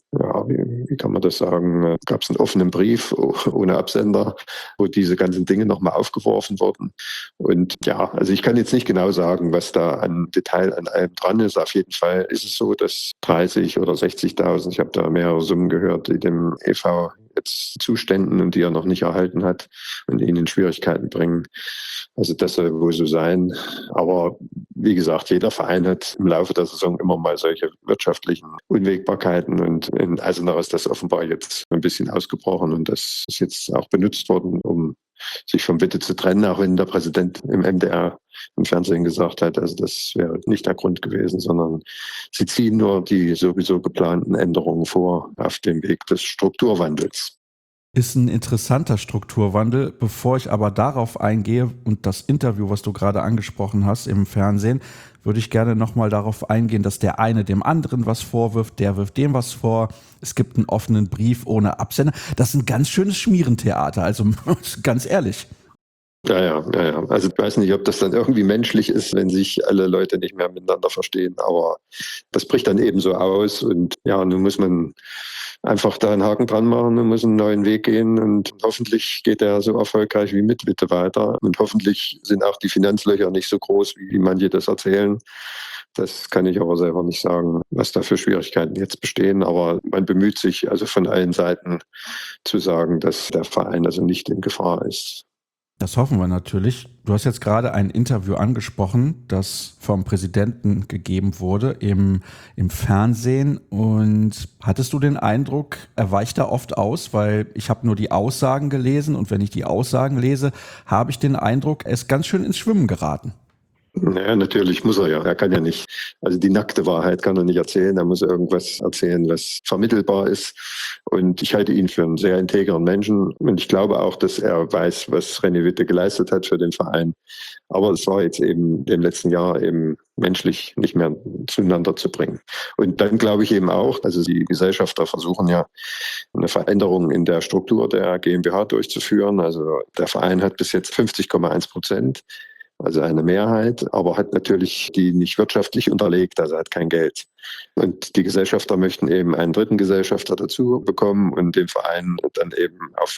wie kann man das sagen, gab es einen offenen Brief ohne Absender, wo diese ganzen Dinge nochmal aufgeworfen wurden. Und ja, also ich kann jetzt nicht genau sagen, was da an Detail an allem dran ist. Auf jeden Fall ist es so, dass 30 oder 60.000, ich habe da mehrere Summen gehört, die dem e.V. jetzt zuständen und die er noch nicht erhalten hat und ihn in Schwierigkeiten bringen. Also das soll wohl so sein. Aber wie gesagt, jeder Verein hat im Laufe der Saison immer mal solche wirtschaftlichen Unwägbarkeiten und in Eisenach ist das offenbar jetzt ein bisschen ausgebrochen und das ist jetzt auch benutzt worden, um sich vom Witte zu trennen, auch wenn der Präsident im MDR im Fernsehen gesagt hat, also das wäre nicht der Grund gewesen, sondern sie ziehen nur die sowieso geplanten Änderungen vor auf dem Weg des Strukturwandels. Ist ein interessanter Strukturwandel. Bevor ich aber darauf eingehe und das Interview, was du gerade angesprochen hast im Fernsehen, würde ich gerne nochmal darauf eingehen, dass der eine dem anderen was vorwirft, der wirft dem was vor. Es gibt einen offenen Brief ohne Absender. Das ist ein ganz schönes Schmierentheater, also ganz ehrlich. Ja. Also ich weiß nicht, ob das dann irgendwie menschlich ist, wenn sich alle Leute nicht mehr miteinander verstehen, aber das bricht dann eben so aus und ja, nun muss man einfach da einen Haken dran machen und muss einen neuen Weg gehen und hoffentlich geht er so erfolgreich wie mit Witte weiter und hoffentlich sind auch die Finanzlöcher nicht so groß, wie manche das erzählen. Das kann ich aber selber nicht sagen, was da für Schwierigkeiten jetzt bestehen, aber man bemüht sich also von allen Seiten zu sagen, dass der Verein also nicht in Gefahr ist. Das hoffen wir natürlich. Du hast jetzt gerade ein Interview angesprochen, das vom Präsidenten gegeben wurde im Fernsehen. Und hattest du den Eindruck, er weicht da oft aus? Weil ich habe nur die Aussagen gelesen und wenn ich die Aussagen lese, habe ich den Eindruck, er ist ganz schön ins Schwimmen geraten. Naja, natürlich muss er ja. Er kann ja nicht, also die nackte Wahrheit kann er nicht erzählen. Er muss irgendwas erzählen, was vermittelbar ist. Und ich halte ihn für einen sehr integren Menschen. Und ich glaube auch, dass er weiß, was René Witte geleistet hat für den Verein. Aber es war jetzt eben im letzten Jahr eben menschlich nicht mehr zueinander zu bringen. Und dann glaube ich eben auch, also die Gesellschafter versuchen ja eine Veränderung in der Struktur der GmbH durchzuführen. Also der Verein hat bis jetzt 50,1%. Also eine Mehrheit, aber hat natürlich die nicht wirtschaftlich unterlegt, also hat kein Geld. Und die Gesellschafter möchten eben einen dritten Gesellschafter dazu bekommen und den Verein dann eben auf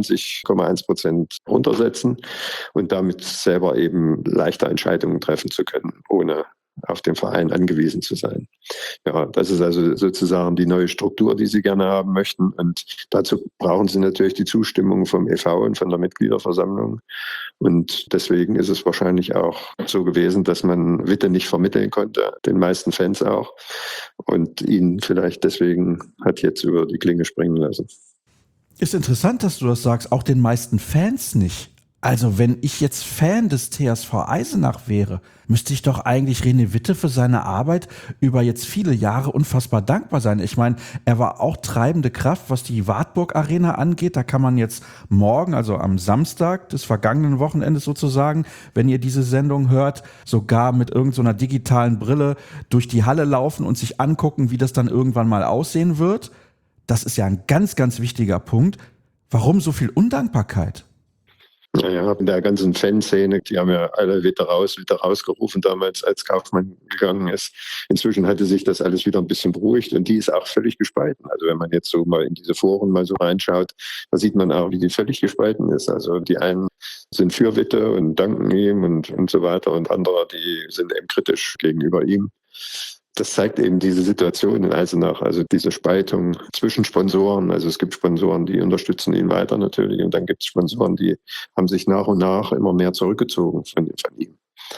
25,1% runtersetzen und damit selber eben leichter Entscheidungen treffen zu können, ohne auf den Verein angewiesen zu sein. Ja, das ist also sozusagen die neue Struktur, die sie gerne haben möchten. Und dazu brauchen sie natürlich die Zustimmung vom e.V. und von der Mitgliederversammlung. Und deswegen ist es wahrscheinlich auch so gewesen, dass man Witte nicht vermitteln konnte, den meisten Fans auch. Und ihn vielleicht deswegen hat jetzt über die Klinge springen lassen. Ist interessant, dass du das sagst, auch den meisten Fans nicht. Also wenn ich jetzt Fan des TSV Eisenach wäre, müsste ich doch eigentlich René Witte für seine Arbeit über jetzt viele Jahre unfassbar dankbar sein. Ich meine, er war auch treibende Kraft, was die Wartburg Arena angeht. Da kann man jetzt morgen, also am Samstag des vergangenen Wochenendes sozusagen, wenn ihr diese Sendung hört, sogar mit irgendeiner digitalen Brille durch die Halle laufen und sich angucken, wie das dann irgendwann mal aussehen wird. Das ist ja ein ganz, ganz wichtiger Punkt. Warum so viel Undankbarkeit? Ja, in der ganzen Fanszene, die haben ja alle wieder rausgerufen damals, als Kaufmann gegangen ist. Inzwischen hatte sich das alles wieder ein bisschen beruhigt und die ist auch völlig gespalten. Also wenn man jetzt so mal in diese Foren mal so reinschaut, da sieht man auch, wie die völlig gespalten ist. Also die einen sind für Witte und danken ihm und so weiter und andere, die sind eben kritisch gegenüber ihm. Das zeigt eben diese Situation in Eisenach, also diese Spaltung zwischen Sponsoren. Also es gibt Sponsoren, die unterstützen ihn weiter natürlich und dann gibt es Sponsoren, die haben sich nach und nach immer mehr zurückgezogen von ihm.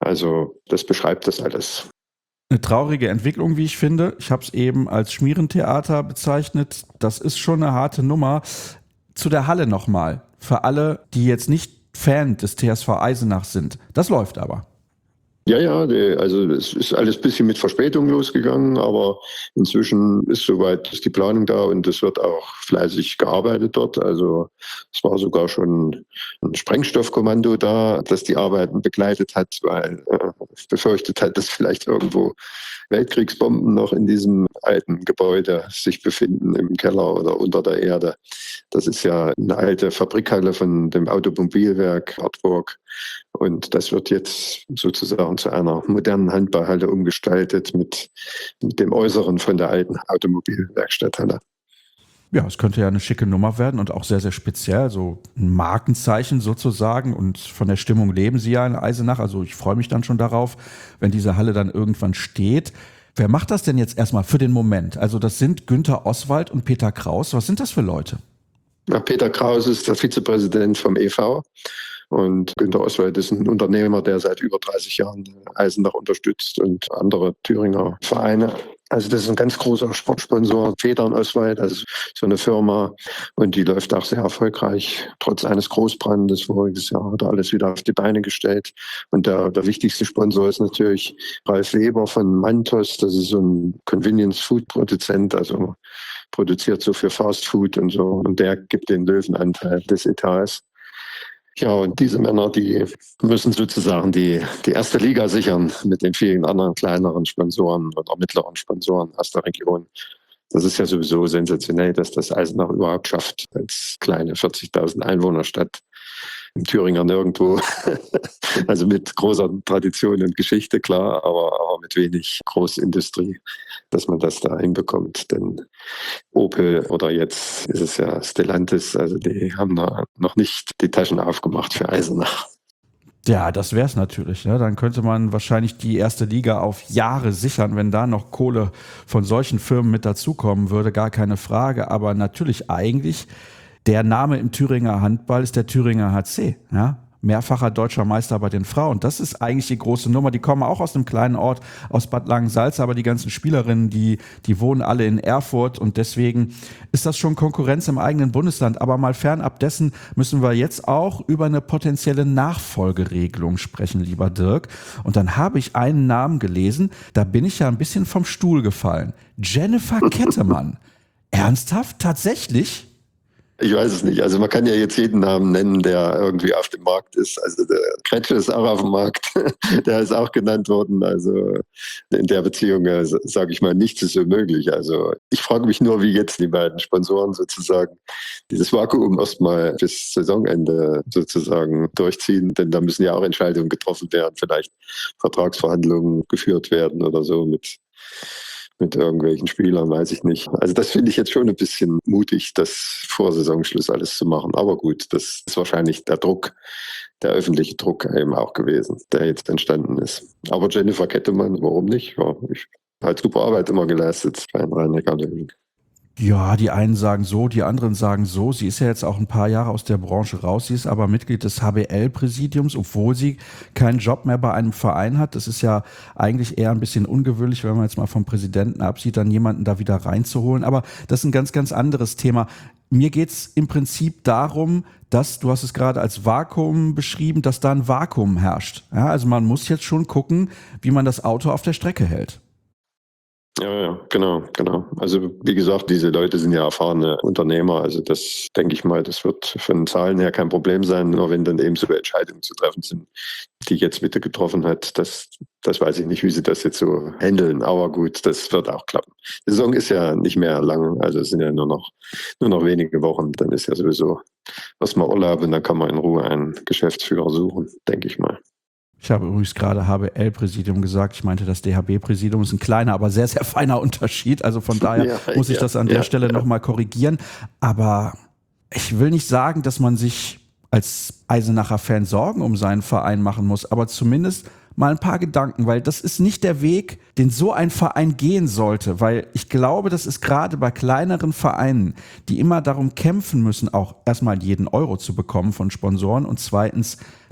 Also das beschreibt das alles. Eine traurige Entwicklung, wie ich finde. Ich habe es eben als Schmierentheater bezeichnet. Das ist schon eine harte Nummer. Zu der Halle nochmal. Für alle, die jetzt nicht Fan des TSV Eisenach sind. Das läuft aber. Ja, also es ist alles ein bisschen mit Verspätung losgegangen, aber inzwischen ist soweit ist die Planung da und es wird auch fleißig gearbeitet dort. Also es war sogar schon ein Sprengstoffkommando da, das die Arbeiten begleitet hat, weil befürchtet hat, dass vielleicht irgendwo Weltkriegsbomben noch in diesem alten Gebäude sich befinden im Keller oder unter der Erde. Das ist ja eine alte Fabrikhalle von dem Automobilwerk Wartburg. Und das wird jetzt sozusagen zu einer modernen Handballhalle umgestaltet mit dem Äußeren von der alten Automobilwerkstatthalle. Ja, es könnte ja eine schicke Nummer werden und auch sehr, sehr speziell, so ein Markenzeichen sozusagen. Und von der Stimmung leben sie ja in Eisenach. Also ich freue mich dann schon darauf, wenn diese Halle dann irgendwann steht. Wer macht das denn jetzt erstmal für den Moment? Also das sind Günther Oswald und Peter Kraus. Was sind das für Leute? Ja, Peter Kraus ist der Vizepräsident vom e.V. Und Günther Oswald ist ein Unternehmer, der seit über 30 Jahren Eisenach unterstützt und andere Thüringer Vereine. Also das ist ein ganz großer Sportsponsor, Federn Oswald, also so eine Firma. Und die läuft auch sehr erfolgreich. Trotz eines Großbrandes voriges Jahr hat er alles wieder auf die Beine gestellt. Und der wichtigste Sponsor ist natürlich Ralf Weber von Mantos. Das ist so ein Convenience-Food-Produzent, also produziert so für Fast Food und so. Und der gibt den Löwenanteil des Etats. Ja, und diese Männer, die müssen sozusagen die erste Liga sichern mit den vielen anderen kleineren Sponsoren oder mittleren Sponsoren aus der Region. Das ist ja sowieso sensationell, dass das Eisenach überhaupt schafft, als kleine 40.000 Einwohnerstadt im Thüringer nirgendwo. Also mit großer Tradition und Geschichte, klar, aber mit wenig Großindustrie, dass man das da hinbekommt. Denn Opel oder jetzt ist es ja Stellantis, also die haben da noch nicht die Taschen aufgemacht für Eisenach. Ja, das wäre es natürlich. Ne? Dann könnte man wahrscheinlich die erste Liga auf Jahre sichern, wenn da noch Kohle von solchen Firmen mit dazukommen würde, gar keine Frage. Aber natürlich eigentlich der Name im Thüringer Handball ist der Thüringer HC. Ja? Mehrfacher deutscher Meister bei den Frauen. Das ist eigentlich die große Nummer. Die kommen auch aus einem kleinen Ort, aus Bad Langensalza, aber die ganzen Spielerinnen, die wohnen alle in Erfurt und deswegen ist das schon Konkurrenz im eigenen Bundesland. Aber mal fernab dessen müssen wir jetzt auch über eine potenzielle Nachfolgeregelung sprechen, lieber Dirk. Und dann habe ich einen Namen gelesen, da bin ich ja ein bisschen vom Stuhl gefallen. Jennifer Kettemann. Ernsthaft? Tatsächlich? Ich weiß es nicht. Also man kann ja jetzt jeden Namen nennen, der irgendwie auf dem Markt ist. Also der Kretsche ist auch auf dem Markt. Der ist auch genannt worden. Also in der Beziehung, sage ich mal, nichts ist unmöglich. Also ich frage mich nur, wie jetzt die beiden Sponsoren sozusagen dieses Vakuum erstmal bis Saisonende sozusagen durchziehen. Denn da müssen ja auch Entscheidungen getroffen werden, vielleicht Vertragsverhandlungen geführt werden oder so mit irgendwelchen Spielern, weiß ich nicht. Also das finde ich jetzt schon ein bisschen mutig, das vor Saisonschluss alles zu machen. Aber gut, das ist wahrscheinlich der Druck, der öffentliche Druck eben auch gewesen, der jetzt entstanden ist. Aber Jennifer Kettemann, warum nicht? Ja, ich habe super Arbeit immer geleistet bei den Rhein-Neckar-Löwen. Ja, die einen sagen so, die anderen sagen so. Sie ist ja jetzt auch ein paar Jahre aus der Branche raus. Sie ist aber Mitglied des HBL-Präsidiums, obwohl sie keinen Job mehr bei einem Verein hat. Das ist ja eigentlich eher ein bisschen ungewöhnlich, wenn man jetzt mal vom Präsidenten absieht, dann jemanden da wieder reinzuholen. Aber das ist ein ganz, ganz anderes Thema. Mir geht's im Prinzip darum, dass, du hast es gerade als Vakuum beschrieben, dass da ein Vakuum herrscht. Ja, also man muss jetzt schon gucken, wie man das Auto auf der Strecke hält. Ja, genau. Also wie gesagt, diese Leute sind ja erfahrene Unternehmer. Also das denke ich mal, das wird von Zahlen her kein Problem sein. Nur wenn dann eben so Entscheidungen zu treffen sind, die jetzt Witte getroffen hat, das weiß ich nicht, wie sie das jetzt so handeln. Aber gut, das wird auch klappen. Die Saison ist ja nicht mehr lang. Also es sind ja nur noch wenige Wochen. Dann ist ja sowieso erstmal Urlaub und dann kann man in Ruhe einen Geschäftsführer suchen, denke ich mal. Ich habe übrigens gerade HBL-Präsidium gesagt. Ich meinte, das DHB-Präsidium ist ein kleiner, aber sehr, sehr feiner Unterschied. Also von daher muss ich das an der Stelle nochmal korrigieren. Aber ich will nicht sagen, dass man sich als Eisenacher Fan Sorgen um seinen Verein machen muss, aber zumindest mal ein paar Gedanken, weil das ist nicht der Weg, den so ein Verein gehen sollte, weil ich glaube, das ist gerade bei kleineren Vereinen, die immer darum kämpfen müssen, auch erstmal jeden Euro zu bekommen von Sponsoren und zweitens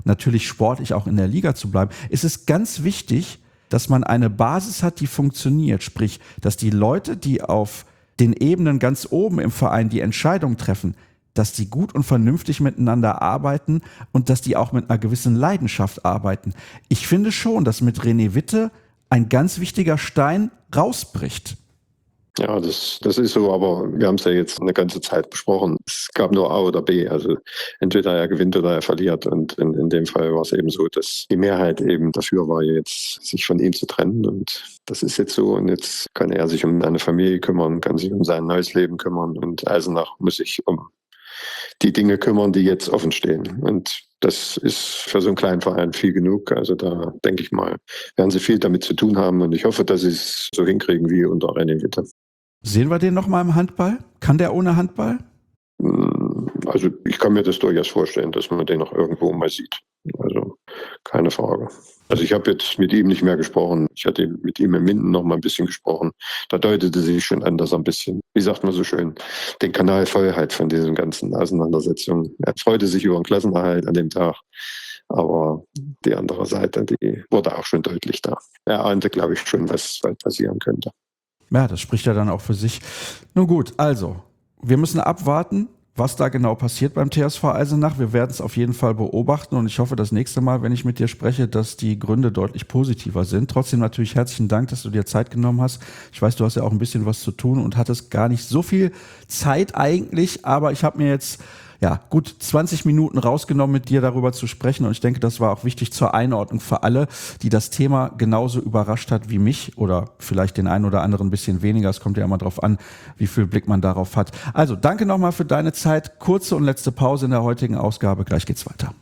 natürlich sportlich auch in der Liga zu bleiben, ist es ganz wichtig, dass man eine Basis hat, die funktioniert. Sprich, dass die Leute, die auf den Ebenen ganz oben im Verein die Entscheidung treffen, dass die gut und vernünftig miteinander arbeiten und dass die auch mit einer gewissen Leidenschaft arbeiten. Ich finde schon, dass mit René Witte ein ganz wichtiger Stein rausbricht. Ja, das ist so, aber wir haben es ja jetzt eine ganze Zeit besprochen. Es gab nur A oder B, also entweder er gewinnt oder er verliert. Und in dem Fall war es eben so, dass die Mehrheit eben dafür war, jetzt sich von ihm zu trennen. Und das ist jetzt so. Und jetzt kann er sich um seine Familie kümmern, kann sich um sein neues Leben kümmern. Und Eisenach muss sich um die Dinge kümmern, die jetzt offen stehen. Und das ist für so einen kleinen Verein viel genug. Also da denke ich mal, werden sie viel damit zu tun haben. Und ich hoffe, dass sie es so hinkriegen wie unter René Witte. Sehen wir den nochmal im Handball? Kann der ohne Handball? Also ich kann mir das durchaus vorstellen, dass man den noch irgendwo mal sieht. Also keine Frage. Also ich habe jetzt mit ihm nicht mehr gesprochen. Ich hatte mit ihm in Minden noch mal ein bisschen gesprochen. Da deutete sich schon an, dass er ein bisschen, wie sagt man so schön, den Kanal voll hat von diesen ganzen Auseinandersetzungen. Er freute sich über einen Klassenerhalt an dem Tag. Aber die andere Seite, die wurde auch schon deutlich da. Er ahnte, glaube ich, schon, was passieren könnte. Ja, das spricht ja dann auch für sich. Nun gut, also, wir müssen abwarten, was da genau passiert beim TSV Eisenach. Wir werden es auf jeden Fall beobachten und ich hoffe, das nächste Mal, wenn ich mit dir spreche, dass die Gründe deutlich positiver sind. Trotzdem natürlich herzlichen Dank, dass du dir Zeit genommen hast. Ich weiß, du hast ja auch ein bisschen was zu tun und hattest gar nicht so viel Zeit eigentlich, aber ich habe mir jetzt gut 20 Minuten rausgenommen, mit dir darüber zu sprechen. Und ich denke, das war auch wichtig zur Einordnung für alle, die das Thema genauso überrascht hat wie mich oder vielleicht den einen oder anderen ein bisschen weniger. Es kommt ja immer drauf an, wie viel Blick man darauf hat. Also danke nochmal für deine Zeit. Kurze und letzte Pause in der heutigen Ausgabe. Gleich geht's weiter.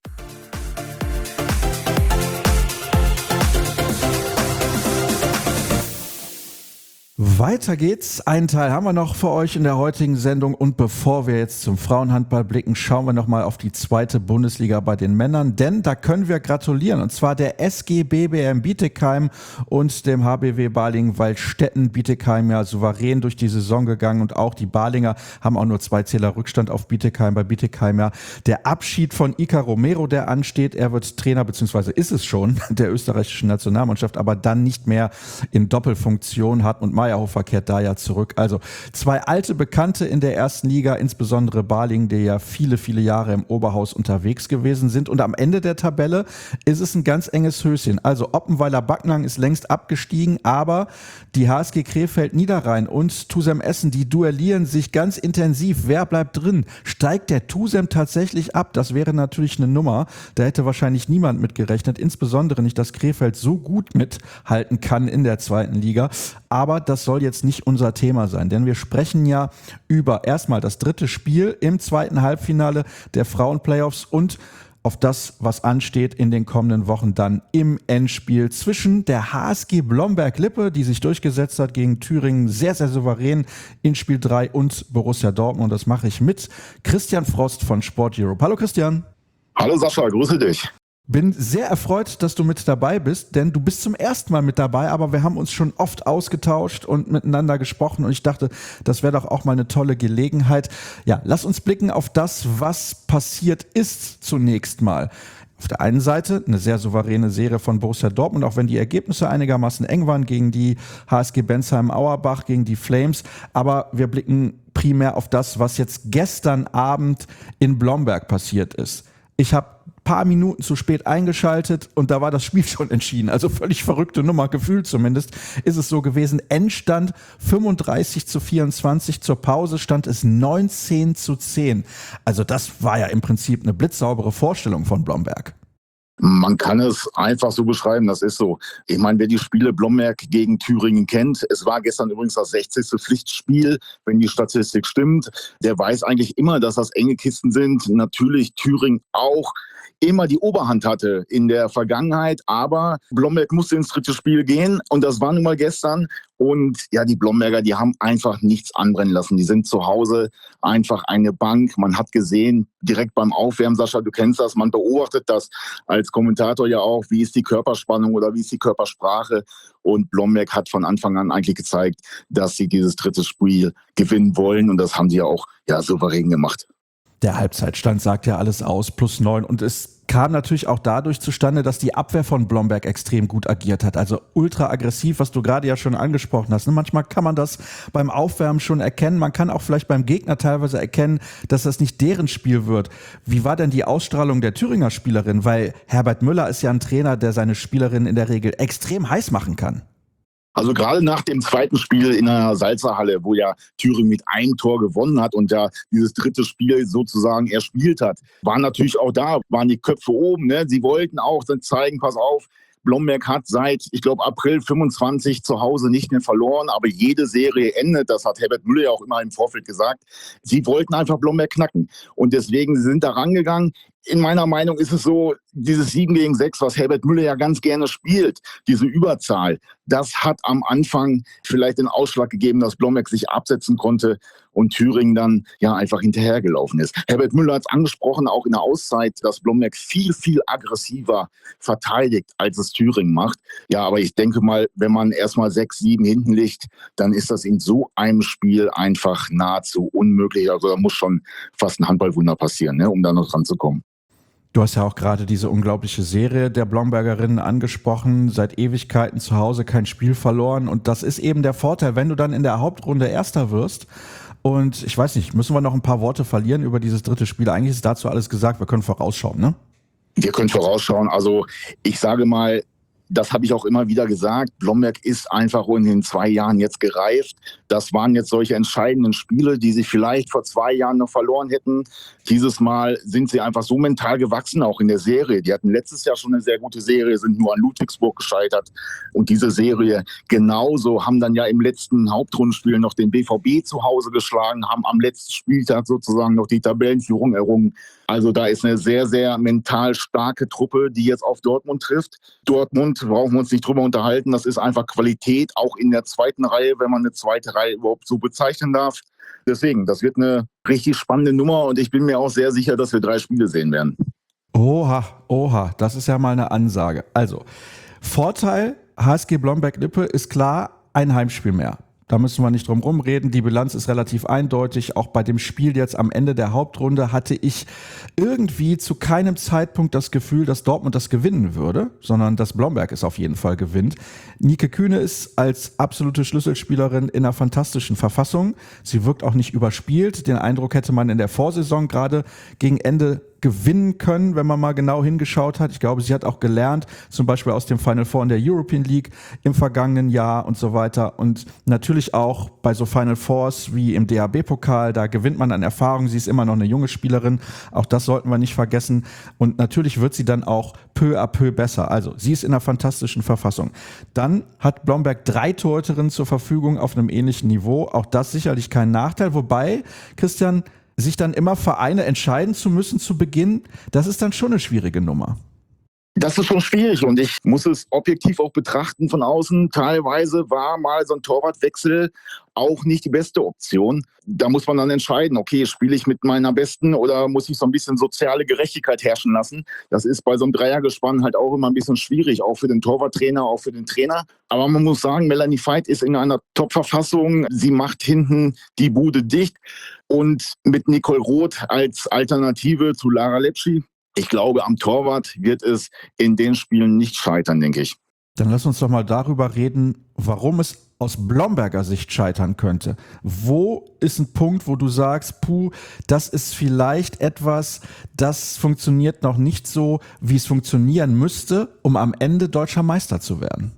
Weiter geht's. Einen Teil haben wir noch für euch in der heutigen Sendung. Und bevor wir jetzt zum Frauenhandball blicken, schauen wir nochmal auf die zweite Bundesliga bei den Männern. Denn da können wir gratulieren. Und zwar der SG BBM Bietigheim und dem HBW Balingen-Waldstätten. Bietigheim ja souverän durch die Saison gegangen. Und auch die Balinger haben auch nur 2 Zähler Rückstand auf Bietigheim. Bei Bietigheim ja der Abschied von Iker Romero, der ansteht. Er wird Trainer, beziehungsweise ist es schon, der österreichischen Nationalmannschaft, aber dann nicht mehr in Doppelfunktion. Hartmut Meyerhofer kehrt da ja zurück. Also 2 alte Bekannte in der ersten Liga, insbesondere Balingen, die ja viele, viele Jahre im Oberhaus unterwegs gewesen sind. Und am Ende der Tabelle ist es ein ganz enges Höschen. Also Oppenweiler-Backnang ist längst abgestiegen, aber die HSG Krefeld-Niederrhein und Tusem Essen, die duellieren sich ganz intensiv. Wer bleibt drin? Steigt der Tusem tatsächlich ab? Das wäre natürlich eine Nummer. Da hätte wahrscheinlich niemand mit gerechnet, insbesondere nicht, dass Krefeld so gut mithalten kann in der zweiten Liga. Aber das soll jetzt nicht unser Thema sein, denn wir sprechen ja über erstmal das 3. Spiel im zweiten Halbfinale der Frauenplayoffs und auf das, was ansteht in den kommenden Wochen dann im Endspiel zwischen der HSG Blomberg-Lippe, die sich durchgesetzt hat gegen Thüringen, sehr, sehr souverän in Spiel 3 und Borussia Dortmund. Und das mache ich mit Christian Frost von Sport Europe. Hallo Christian. Hallo Sascha, grüße dich. Bin sehr erfreut, dass du mit dabei bist, denn du bist zum ersten Mal mit dabei, aber wir haben uns schon oft ausgetauscht und miteinander gesprochen und ich dachte, das wäre doch auch mal eine tolle Gelegenheit. Ja, lass uns blicken auf das, was passiert ist zunächst mal. Auf der einen Seite eine sehr souveräne Serie von Borussia Dortmund, auch wenn die Ergebnisse einigermaßen eng waren gegen die HSG Bensheim-Auerbach, gegen die Flames, aber wir blicken primär auf das, was jetzt gestern Abend in Blomberg passiert ist. Ich habe paar Minuten zu spät eingeschaltet und da war das Spiel schon entschieden. Also völlig verrückte Nummer, gefühlt zumindest ist es so gewesen. Endstand 35:24, zur Pause stand es 19:10. Also das war ja im Prinzip eine blitzsaubere Vorstellung von Blomberg. Man kann es einfach so beschreiben, das ist so. Ich meine, wer die Spiele Blomberg gegen Thüringen kennt, es war gestern übrigens das 60. Pflichtspiel, wenn die Statistik stimmt, der weiß eigentlich immer, dass das enge Kisten sind. Natürlich Thüringen auch immer die Oberhand hatte in der Vergangenheit, aber Blomberg musste ins 3. Spiel gehen und das war nun mal gestern. Und ja, die Blomberger, die haben einfach nichts anbrennen lassen. Die sind zu Hause einfach eine Bank. Man hat gesehen, direkt beim Aufwärmen, Sascha, du kennst das, man beobachtet das als Kommentator ja auch, wie ist die Körperspannung oder wie ist die Körpersprache. Und Blomberg hat von Anfang an eigentlich gezeigt, dass sie dieses 3. Spiel gewinnen wollen und das haben sie ja auch souverän gemacht. Der Halbzeitstand sagt ja alles aus, +9. Und es kam natürlich auch dadurch zustande, dass die Abwehr von Blomberg extrem gut agiert hat. Also ultra aggressiv, was du gerade ja schon angesprochen hast. Manchmal kann man das beim Aufwärmen schon erkennen. Man kann auch vielleicht beim Gegner teilweise erkennen, dass das nicht deren Spiel wird. Wie war denn die Ausstrahlung der Thüringer Spielerin? Weil Herbert Müller ist ja ein Trainer, der seine Spielerin in der Regel extrem heiß machen kann. Also gerade nach dem zweiten Spiel in der Salzerhalle, wo ja Thüringen mit einem Tor gewonnen hat und ja dieses dritte Spiel sozusagen erspielt hat, waren natürlich auch da, waren die Köpfe oben. Ne? Sie wollten auch dann zeigen, pass auf, Blomberg hat seit, ich glaube, April 25 zu Hause nicht mehr verloren, aber jede Serie endet, das hat Herbert Müller ja auch immer im Vorfeld gesagt. Sie wollten einfach Blomberg knacken und deswegen sind da rangegangen. In meiner Meinung ist es so, dieses 7-gegen-6, was Herbert Müller ja ganz gerne spielt, diese Überzahl, das hat am Anfang vielleicht den Ausschlag gegeben, dass Blomberg sich absetzen konnte und Thüringen dann ja einfach hinterhergelaufen ist. Herbert Müller hat es angesprochen, auch in der Auszeit, dass Blomberg viel, viel aggressiver verteidigt, als es Thüringen macht. Ja, aber ich denke mal, wenn man erstmal 6-7 hinten liegt, dann ist das in so einem Spiel einfach nahezu unmöglich. Also da muss schon fast ein Handballwunder passieren, ne, um da noch dran zu kommen. Du hast ja auch gerade diese unglaubliche Serie der Blombergerinnen angesprochen, seit Ewigkeiten zu Hause kein Spiel verloren und das ist eben der Vorteil, wenn du dann in der Hauptrunde Erster wirst und ich weiß nicht, müssen wir noch ein paar Worte verlieren über dieses dritte Spiel? Eigentlich ist dazu alles gesagt, wir können vorausschauen, ne? Wir können vorausschauen, also ich sage mal, das habe ich auch immer wieder gesagt, Blomberg ist einfach in den 2 Jahren jetzt gereift. Das waren jetzt solche entscheidenden Spiele, die sie vielleicht vor 2 Jahren noch verloren hätten. Dieses Mal sind sie einfach so mental gewachsen, auch in der Serie. Die hatten letztes Jahr schon eine sehr gute Serie, sind nur an Ludwigsburg gescheitert. Und diese Serie genauso, haben dann ja im letzten Hauptrundenspiel noch den BVB zu Hause geschlagen, haben am letzten Spieltag sozusagen noch die Tabellenführung errungen. Also da ist eine sehr, sehr mental starke Truppe, die jetzt auf Dortmund trifft. Dortmund, brauchen wir uns nicht drüber unterhalten, das ist einfach Qualität, auch in der zweiten Reihe, wenn man eine zweite Reihe überhaupt so bezeichnen darf. Deswegen, das wird eine richtig spannende Nummer und ich bin mir auch sehr sicher, dass wir 3 Spiele sehen werden. Oha, das ist ja mal eine Ansage. Also, Vorteil HSG Blomberg-Lippe ist klar, ein Heimspiel mehr. Da müssen wir nicht drum rumreden. Die Bilanz ist relativ eindeutig. Auch bei dem Spiel jetzt am Ende der Hauptrunde hatte ich irgendwie zu keinem Zeitpunkt das Gefühl, dass Dortmund das gewinnen würde, sondern dass Blomberg es auf jeden Fall gewinnt. Nike Kühne ist als absolute Schlüsselspielerin in einer fantastischen Verfassung. Sie wirkt auch nicht überspielt. Den Eindruck hätte man in der Vorsaison gerade gegen Ende gewinnen können, wenn man mal genau hingeschaut hat. Ich glaube, sie hat auch gelernt, zum Beispiel aus dem Final Four in der European League im vergangenen Jahr und so weiter. Und natürlich auch bei so Final Fours wie im DHB-Pokal, da gewinnt man an Erfahrung. Sie ist immer noch eine junge Spielerin. Auch das sollten wir nicht vergessen. Und natürlich wird sie dann auch peu à peu besser. Also, sie ist in einer fantastischen Verfassung. Dann hat Blomberg 3 Torhüterinnen zur Verfügung auf einem ähnlichen Niveau. Auch das sicherlich kein Nachteil. Wobei, Christian, sich dann immer Vereine entscheiden zu müssen zu Beginn, das ist dann schon eine schwierige Nummer. Das ist schon schwierig und ich muss es objektiv auch betrachten von außen. Teilweise war mal so ein Torwartwechsel auch nicht die beste Option. Da muss man dann entscheiden, okay, spiele ich mit meiner Besten oder muss ich so ein bisschen soziale Gerechtigkeit herrschen lassen? Das ist bei so einem Dreiergespann halt auch immer ein bisschen schwierig, auch für den Torwarttrainer, auch für den Trainer. Aber man muss sagen, Melanie Veit ist in einer Top-Verfassung. Sie macht hinten die Bude dicht und mit Nicole Roth als Alternative zu Lara Lepschi, ich glaube, am Torwart wird es in den Spielen nicht scheitern, denke ich. Dann lass uns doch mal darüber reden, warum es aus Blomberger Sicht scheitern könnte. Wo ist ein Punkt, wo du sagst, das ist vielleicht etwas, das funktioniert noch nicht so, wie es funktionieren müsste, um am Ende deutscher Meister zu werden?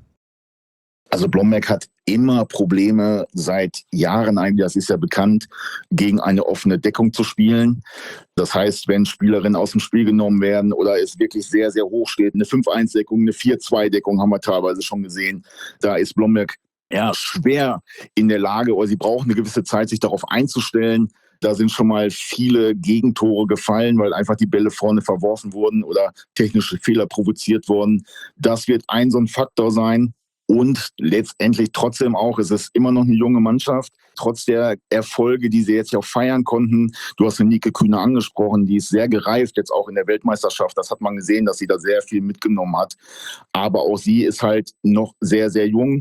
Also Blomberg hat immer Probleme seit Jahren eigentlich, das ist ja bekannt, gegen eine offene Deckung zu spielen. Das heißt, wenn Spielerinnen aus dem Spiel genommen werden oder es wirklich sehr, sehr hoch steht, eine 5-1-Deckung, eine 4-2-Deckung haben wir teilweise schon gesehen, da ist Blomberg schwer in der Lage oder sie brauchen eine gewisse Zeit, sich darauf einzustellen. Da sind schon mal viele Gegentore gefallen, weil einfach die Bälle vorne verworfen wurden oder technische Fehler provoziert wurden. Das wird so ein Faktor sein. Und letztendlich trotzdem auch, es ist immer noch eine junge Mannschaft, trotz der Erfolge, die sie jetzt ja auch feiern konnten. Du hast Nike Kühne angesprochen, die ist sehr gereift, jetzt auch in der Weltmeisterschaft. Das hat man gesehen, dass sie da sehr viel mitgenommen hat. Aber auch sie ist halt noch sehr, sehr jung.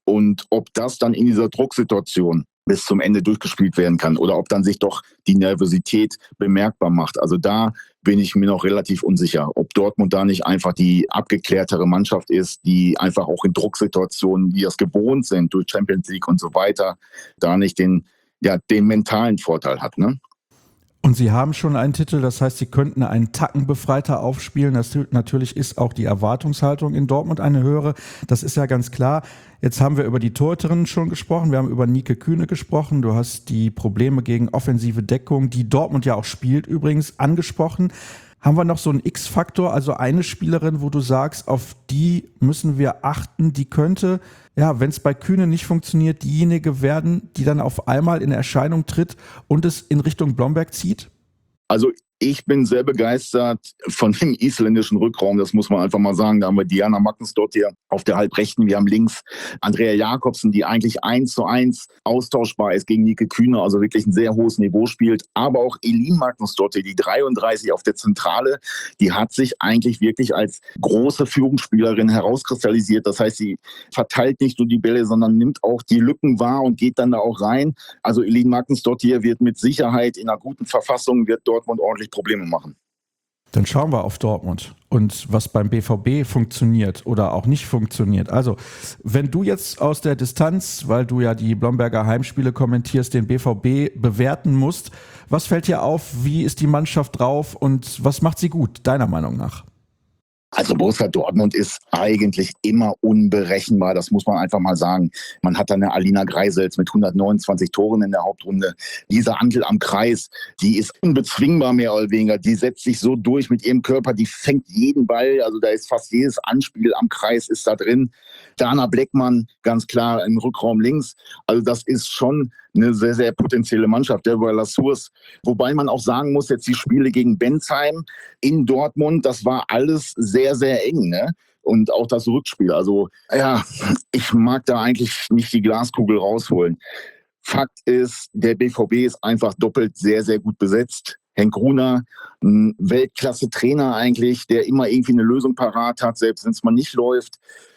Und ob das dann in dieser Drucksituation bis zum Ende durchgespielt werden kann oder ob dann sich doch die Nervosität bemerkbar macht. Also da bin ich mir noch relativ unsicher, ob Dortmund da nicht einfach die abgeklärtere Mannschaft ist, die einfach auch in Drucksituationen, die das gewohnt sind durch Champions League und so weiter, da nicht den mentalen Vorteil hat, ne? Und sie haben schon einen Titel, das heißt, sie könnten einen Tacken befreiter aufspielen. Das natürlich ist auch die Erwartungshaltung in Dortmund eine höhere. Das ist ja ganz klar. Jetzt haben wir über die Torhüterin schon gesprochen. Wir haben über Nike Kühne gesprochen. Du hast die Probleme gegen offensive Deckung, die Dortmund ja auch spielt übrigens, angesprochen. Haben wir noch so einen X-Faktor, also eine Spielerin, wo du sagst, auf die müssen wir achten, die könnte, ja, wenn es bei Kühne nicht funktioniert, diejenige werden, die dann auf einmal in Erscheinung tritt und es in Richtung Blomberg zieht? Also ich bin sehr begeistert von dem isländischen Rückraum, das muss man einfach mal sagen. Da haben wir Diana Magnusdóttir auf der Halbrechten, wir haben links Andrea Jakobsen, die eigentlich 1:1 austauschbar ist gegen Nike Kühne, also wirklich ein sehr hohes Niveau spielt. Aber auch Elin Magnusdóttir, die 33 auf der Zentrale, die hat sich eigentlich wirklich als große Führungsspielerin herauskristallisiert. Das heißt, sie verteilt nicht nur die Bälle, sondern nimmt auch die Lücken wahr und geht dann da auch rein. Also Elin Magnusdóttir wird mit Sicherheit in einer guten Verfassung, wird Dortmund ordentlich Probleme machen. Dann schauen wir auf Dortmund und was beim BVB funktioniert oder auch nicht funktioniert. Also, wenn du jetzt aus der Distanz, weil du ja die Blomberger Heimspiele kommentierst, den BVB bewerten musst, was fällt dir auf? Wie ist die Mannschaft drauf und was macht sie gut, deiner Meinung nach? Also Borussia Dortmund ist eigentlich immer unberechenbar, das muss man einfach mal sagen. Man hat da eine Alina Greisels mit 129 Toren in der Hauptrunde. Diese Antl am Kreis, die ist unbezwingbar mehr oder weniger. Die setzt sich so durch mit ihrem Körper, die fängt jeden Ball. Also da ist fast jedes Anspiel am Kreis ist da drin. Dana Bleckmann, ganz klar im Rückraum links. Also das ist schon eine sehr, sehr potenzielle Mannschaft, Deborah Lassours. Wobei man auch sagen muss, jetzt die Spiele gegen Bensheim in Dortmund, das war alles sehr, sehr eng, ne? Und auch das Rückspiel. Also ja, ich mag da eigentlich nicht die Glaskugel rausholen. Fakt ist, der BVB ist einfach doppelt sehr, sehr gut besetzt. Henk Gruner, ein Weltklasse-Trainer eigentlich, der immer irgendwie eine Lösung parat hat, selbst wenn es mal nicht läuft.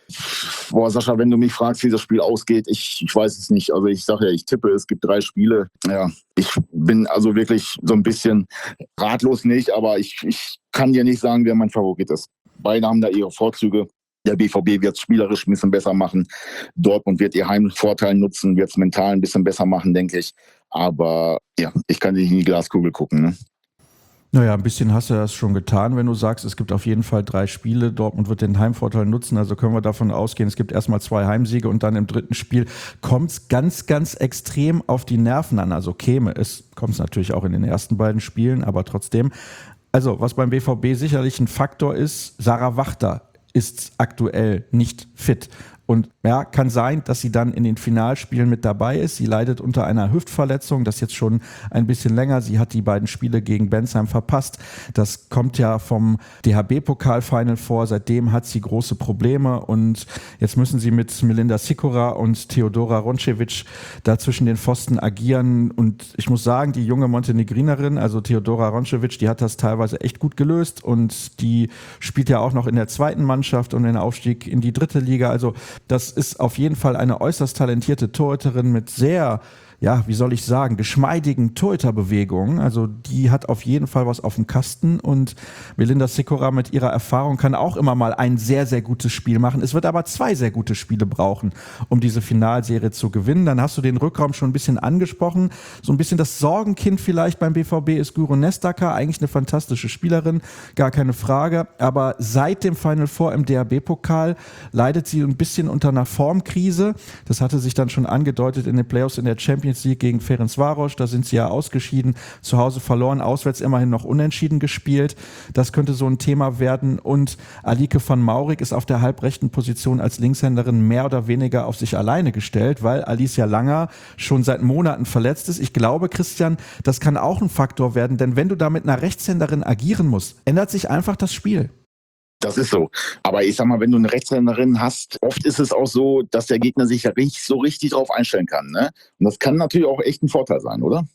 Boah, Sascha, wenn du mich fragst, wie das Spiel ausgeht, ich weiß es nicht. Also ich sage ja, ich tippe, es gibt 3 Spiele. Ja, ich bin also wirklich so ein bisschen ratlos nicht, aber ich kann dir nicht sagen, wer mein Favorit ist. Beide haben da ihre Vorzüge. Der BVB wird es spielerisch ein bisschen besser machen. Dortmund wird ihr Heimvorteil nutzen, wird es mental ein bisschen besser machen, denke ich. Aber ja, ich kann nicht in die Glaskugel gucken, ne? Naja, ein bisschen hast du das schon getan, wenn du sagst, es gibt auf jeden Fall 3 Spiele. Dortmund wird den Heimvorteil nutzen, also können wir davon ausgehen, es gibt erstmal 2 Heimsiege und dann im dritten Spiel kommt es ganz, ganz extrem auf die Nerven an. Also kommt es natürlich auch in den ersten beiden Spielen, aber trotzdem. Also was beim BVB sicherlich ein Faktor ist, Sarah Wachter ist aktuell nicht fit. Und ja, kann sein, dass sie dann in den Finalspielen mit dabei ist. Sie leidet unter einer Hüftverletzung, das jetzt schon ein bisschen länger. Sie hat die beiden Spiele gegen Bensheim verpasst. Das kommt ja vom DHB-Pokal-Final vor. Seitdem hat sie große Probleme und jetzt müssen sie mit Melinda Sikora und Theodora Rončević da zwischen den Pfosten agieren. Und ich muss sagen, die junge Montenegrinerin, also Theodora Rončević, die hat das teilweise echt gut gelöst und die spielt ja auch noch in der zweiten Mannschaft und den Aufstieg in die dritte Liga. Also das ist auf jeden Fall eine äußerst talentierte Torhüterin mit sehr, ja, wie soll ich sagen, geschmeidigen Torhüterbewegungen. Also die hat auf jeden Fall was auf dem Kasten und Melinda Sikora mit ihrer Erfahrung kann auch immer mal ein sehr, sehr gutes Spiel machen. Es wird aber 2 sehr gute Spiele brauchen, um diese Finalserie zu gewinnen. Dann hast du den Rückraum schon ein bisschen angesprochen. So ein bisschen das Sorgenkind vielleicht beim BVB ist Guro Nestaka, eigentlich eine fantastische Spielerin, gar keine Frage. Aber seit dem Final Four im DHB-Pokal leidet sie ein bisschen unter einer Formkrise. Das hatte sich dann schon angedeutet in den Playoffs in der Champions League gegen Ferencváros, da sind sie ja ausgeschieden, zu Hause verloren, auswärts immerhin noch unentschieden gespielt. Das könnte so ein Thema werden und Alike van Maurik ist auf der halbrechten Position als Linkshänderin mehr oder weniger auf sich alleine gestellt, weil Alicia Langer schon seit Monaten verletzt ist. Ich glaube, Christian, das kann auch ein Faktor werden, denn wenn du da mit einer Rechtshänderin agieren musst, ändert sich einfach das Spiel. Das ist so. Aber ich sag mal, wenn du eine Rechtshänderin hast, oft ist es auch so, dass der Gegner sich ja nicht so richtig drauf einstellen kann, ne? Und das kann natürlich auch echt ein Vorteil sein, oder?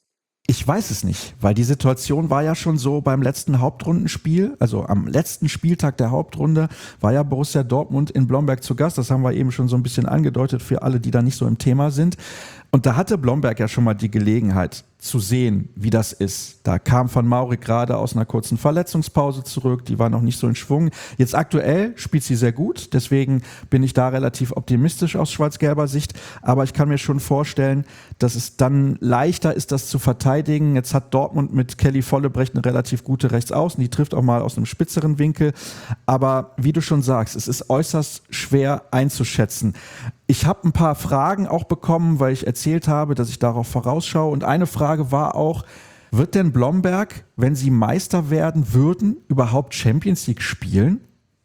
Ich weiß es nicht, weil die Situation war ja schon so beim letzten Hauptrundenspiel, also am letzten Spieltag der Hauptrunde war ja Borussia Dortmund in Blomberg zu Gast. Das haben wir eben schon so ein bisschen angedeutet für alle, die da nicht so im Thema sind. Und da hatte Blomberg ja schon mal die Gelegenheit zu sehen, wie das ist. Da kam Van Maurik gerade aus einer kurzen Verletzungspause zurück, die war noch nicht so in Schwung. Jetzt aktuell spielt sie sehr gut, deswegen bin ich da relativ optimistisch aus schwarz-gelber Sicht. Aber ich kann mir schon vorstellen, dass es dann leichter ist, das zu verteidigen. Jetzt hat Dortmund mit Kelly Vollebrecht eine relativ gute Rechtsaußen, die trifft auch mal aus einem spitzeren Winkel. Aber wie du schon sagst, es ist äußerst schwer einzuschätzen. Ich habe ein paar Fragen auch bekommen, weil ich erzählt habe, dass ich darauf vorausschaue. Und eine Frage war auch, wird denn Blomberg, wenn sie Meister werden würden, überhaupt Champions League spielen?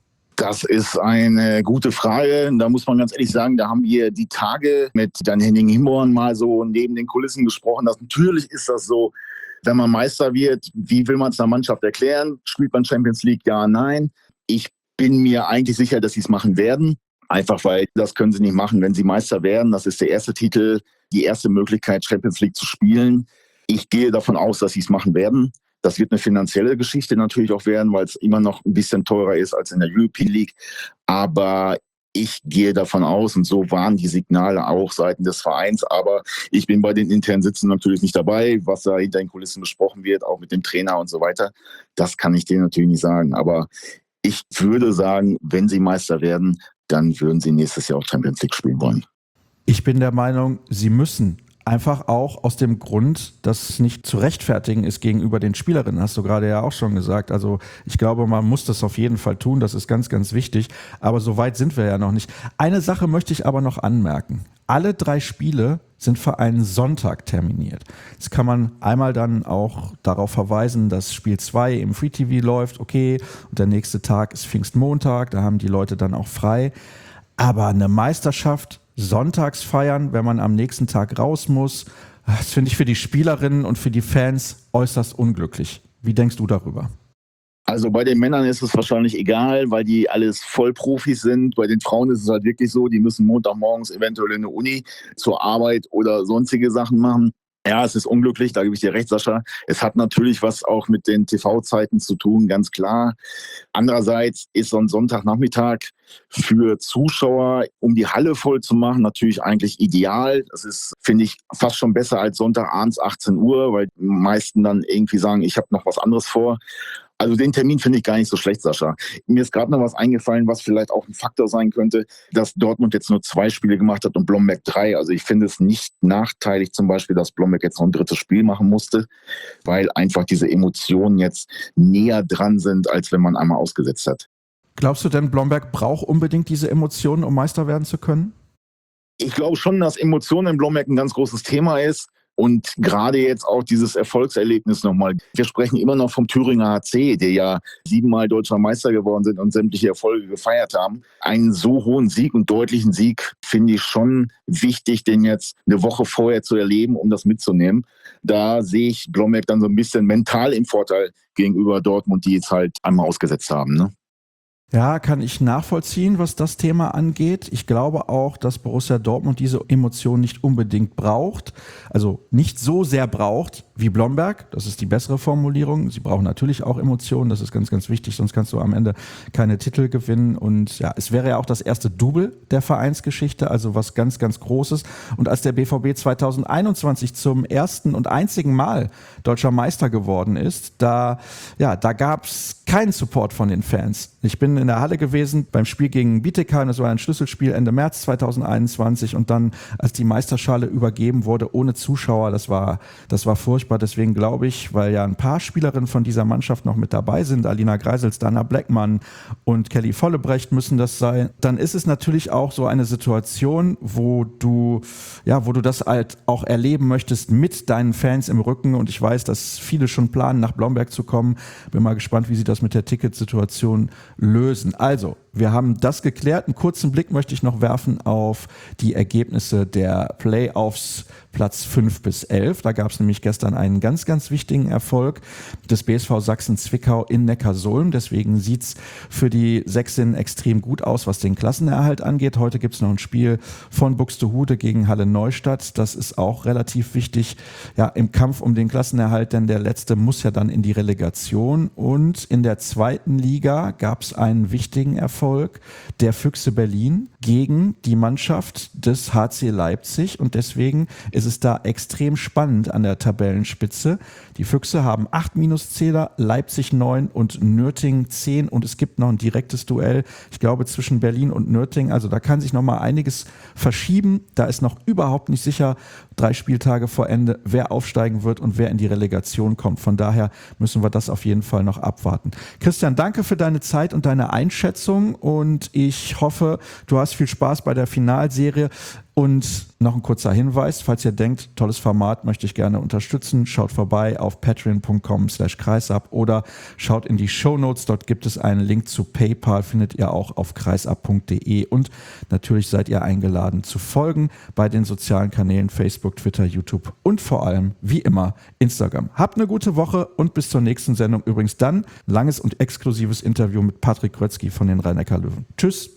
Das ist eine gute Frage. Da muss man ganz ehrlich sagen, da haben wir die Tage mit Dan Henning Himborn mal so neben den Kulissen gesprochen. Natürlich ist das so, wenn man Meister wird, wie will man es einer Mannschaft erklären? Spielt man Champions League? Ja, nein. Ich bin mir eigentlich sicher, dass sie es machen werden. Einfach weil das können sie nicht machen, wenn sie Meister werden. Das ist der erste Titel, die erste Möglichkeit, Champions League zu spielen. Ich gehe davon aus, dass sie es machen werden. Das wird eine finanzielle Geschichte natürlich auch werden, weil es immer noch ein bisschen teurer ist als in der European League. Aber ich gehe davon aus, und so waren die Signale auch seitens des Vereins. Aber ich bin bei den internen Sitzen natürlich nicht dabei, was da hinter den Kulissen besprochen wird, auch mit dem Trainer und so weiter. Das kann ich denen natürlich nicht sagen. Aber ich würde sagen, wenn sie Meister werden, dann würden sie nächstes Jahr auch Champions League spielen wollen. Ich bin der Meinung, sie müssen. Einfach auch aus dem Grund, dass es nicht zu rechtfertigen ist gegenüber den Spielerinnen, hast du gerade ja auch schon gesagt. Also ich glaube, man muss das auf jeden Fall tun, das ist ganz, ganz wichtig. Aber so weit sind wir ja noch nicht. Eine Sache möchte ich aber noch anmerken. Alle 3 Spiele sind für einen Sonntag terminiert. Jetzt kann man einmal dann auch darauf verweisen, dass Spiel 2 im Free TV läuft, okay, und der nächste Tag ist Pfingstmontag, da haben die Leute dann auch frei. Aber eine Meisterschaft sonntags feiern, wenn man am nächsten Tag raus muss, das finde ich für die Spielerinnen und für die Fans äußerst unglücklich. Wie denkst du darüber? Also bei den Männern ist es wahrscheinlich egal, weil die alles Vollprofis sind. Bei den Frauen ist es halt wirklich so, die müssen Montagmorgens eventuell in der Uni zur Arbeit oder sonstige Sachen machen. Ja, es ist unglücklich, da gebe ich dir recht, Sascha. Es hat natürlich was auch mit den TV-Zeiten zu tun, ganz klar. Andererseits ist so ein Sonntagnachmittag für Zuschauer, um die Halle voll zu machen, natürlich eigentlich ideal. Das ist, finde ich, fast schon besser als Sonntagabends 18 Uhr, weil die meisten dann irgendwie sagen, ich habe noch was anderes vor. Also den Termin finde ich gar nicht so schlecht, Sascha. Mir ist gerade noch was eingefallen, was vielleicht auch ein Faktor sein könnte, dass Dortmund jetzt nur 2 Spiele gemacht hat und Blomberg 3. Also ich finde es nicht nachteilig zum Beispiel, dass Blomberg jetzt noch ein 3. Spiel machen musste, weil einfach diese Emotionen jetzt näher dran sind, als wenn man einmal ausgesetzt hat. Glaubst du denn, Blomberg braucht unbedingt diese Emotionen, um Meister werden zu können? Ich glaube schon, dass Emotionen in Blomberg ein ganz großes Thema ist. Und gerade jetzt auch dieses Erfolgserlebnis nochmal. Wir sprechen immer noch vom Thüringer HC, die ja 7-mal deutscher Meister geworden sind und sämtliche Erfolge gefeiert haben. Einen so hohen Sieg und deutlichen Sieg finde ich schon wichtig, den jetzt eine Woche vorher zu erleben, um das mitzunehmen. Da sehe ich Blomberg dann so ein bisschen mental im Vorteil gegenüber Dortmund, die jetzt halt einmal ausgesetzt haben, ne? Ja, kann ich nachvollziehen, was das Thema angeht. Ich glaube auch, dass Borussia Dortmund diese Emotion nicht unbedingt braucht. Also nicht so sehr braucht wie Blomberg. Das ist die bessere Formulierung. Sie brauchen natürlich auch Emotionen. Das ist ganz, ganz wichtig. Sonst kannst du am Ende keine Titel gewinnen. Und ja, es wäre ja auch das erste Double der Vereinsgeschichte. Also was ganz, ganz Großes. Und als der BVB 2021 zum ersten und einzigen Mal deutscher Meister geworden ist, da gab es keinen Support von den Fans. Ich bin in der Halle gewesen beim Spiel gegen Bietigheim, das war ein Schlüsselspiel Ende März 2021 und dann, als die Meisterschale übergeben wurde, ohne Zuschauer, das war furchtbar. Deswegen glaube ich, weil ja ein paar Spielerinnen von dieser Mannschaft noch mit dabei sind, Alina Greisels, Dana Blackman und Kelly Vollebrecht müssen das sein, dann ist es natürlich auch so eine Situation, wo du das halt auch erleben möchtest mit deinen Fans im Rücken und ich weiß, dass viele schon planen, nach Blomberg zu kommen. Bin mal gespannt, wie sie das mit der Ticketsituation lösen. Also, wir haben das geklärt. Einen kurzen Blick möchte ich noch werfen auf die Ergebnisse der Playoffs Platz 5 bis 11. Da gab es nämlich gestern einen ganz, ganz wichtigen Erfolg des BSV Sachsen-Zwickau in Neckarsulm. Deswegen sieht es für die Sächsinnen extrem gut aus, was den Klassenerhalt angeht. Heute gibt es noch ein Spiel von Buxtehude gegen Halle Neustadt. Das ist auch relativ wichtig, ja, im Kampf um den Klassenerhalt, denn der letzte muss ja dann in die Relegation. Und in der zweiten Liga gab es einen wichtigen Erfolg der Füchse Berlin gegen die Mannschaft des HC Leipzig. Und deswegen ist es da extrem spannend an der Tabellenspitze. Die Füchse haben 8 Minuszähler, Leipzig 9 und Nürting 10. Und es gibt noch ein direktes Duell, ich glaube, zwischen Berlin und Nürting. Also da kann sich noch mal einiges verschieben. Da ist noch überhaupt nicht sicher, 3 Spieltage vor Ende, wer aufsteigen wird und wer in die Relegation kommt. Von daher müssen wir das auf jeden Fall noch abwarten. Christian, danke für deine Zeit und deine Einschätzung und ich hoffe, du hast viel Spaß bei der Finalserie. Und noch ein kurzer Hinweis, falls ihr denkt, tolles Format, möchte ich gerne unterstützen, schaut vorbei auf patreon.com/kreisab oder schaut in die Shownotes, dort gibt es einen Link zu PayPal, findet ihr auch auf kreisab.de und natürlich seid ihr eingeladen zu folgen bei den sozialen Kanälen Facebook, Twitter, YouTube und vor allem, wie immer, Instagram. Habt eine gute Woche und bis zur nächsten Sendung. Übrigens dann langes und exklusives Interview mit Patrick Grötzky von den Rhein-Neckar-Löwen. Tschüss!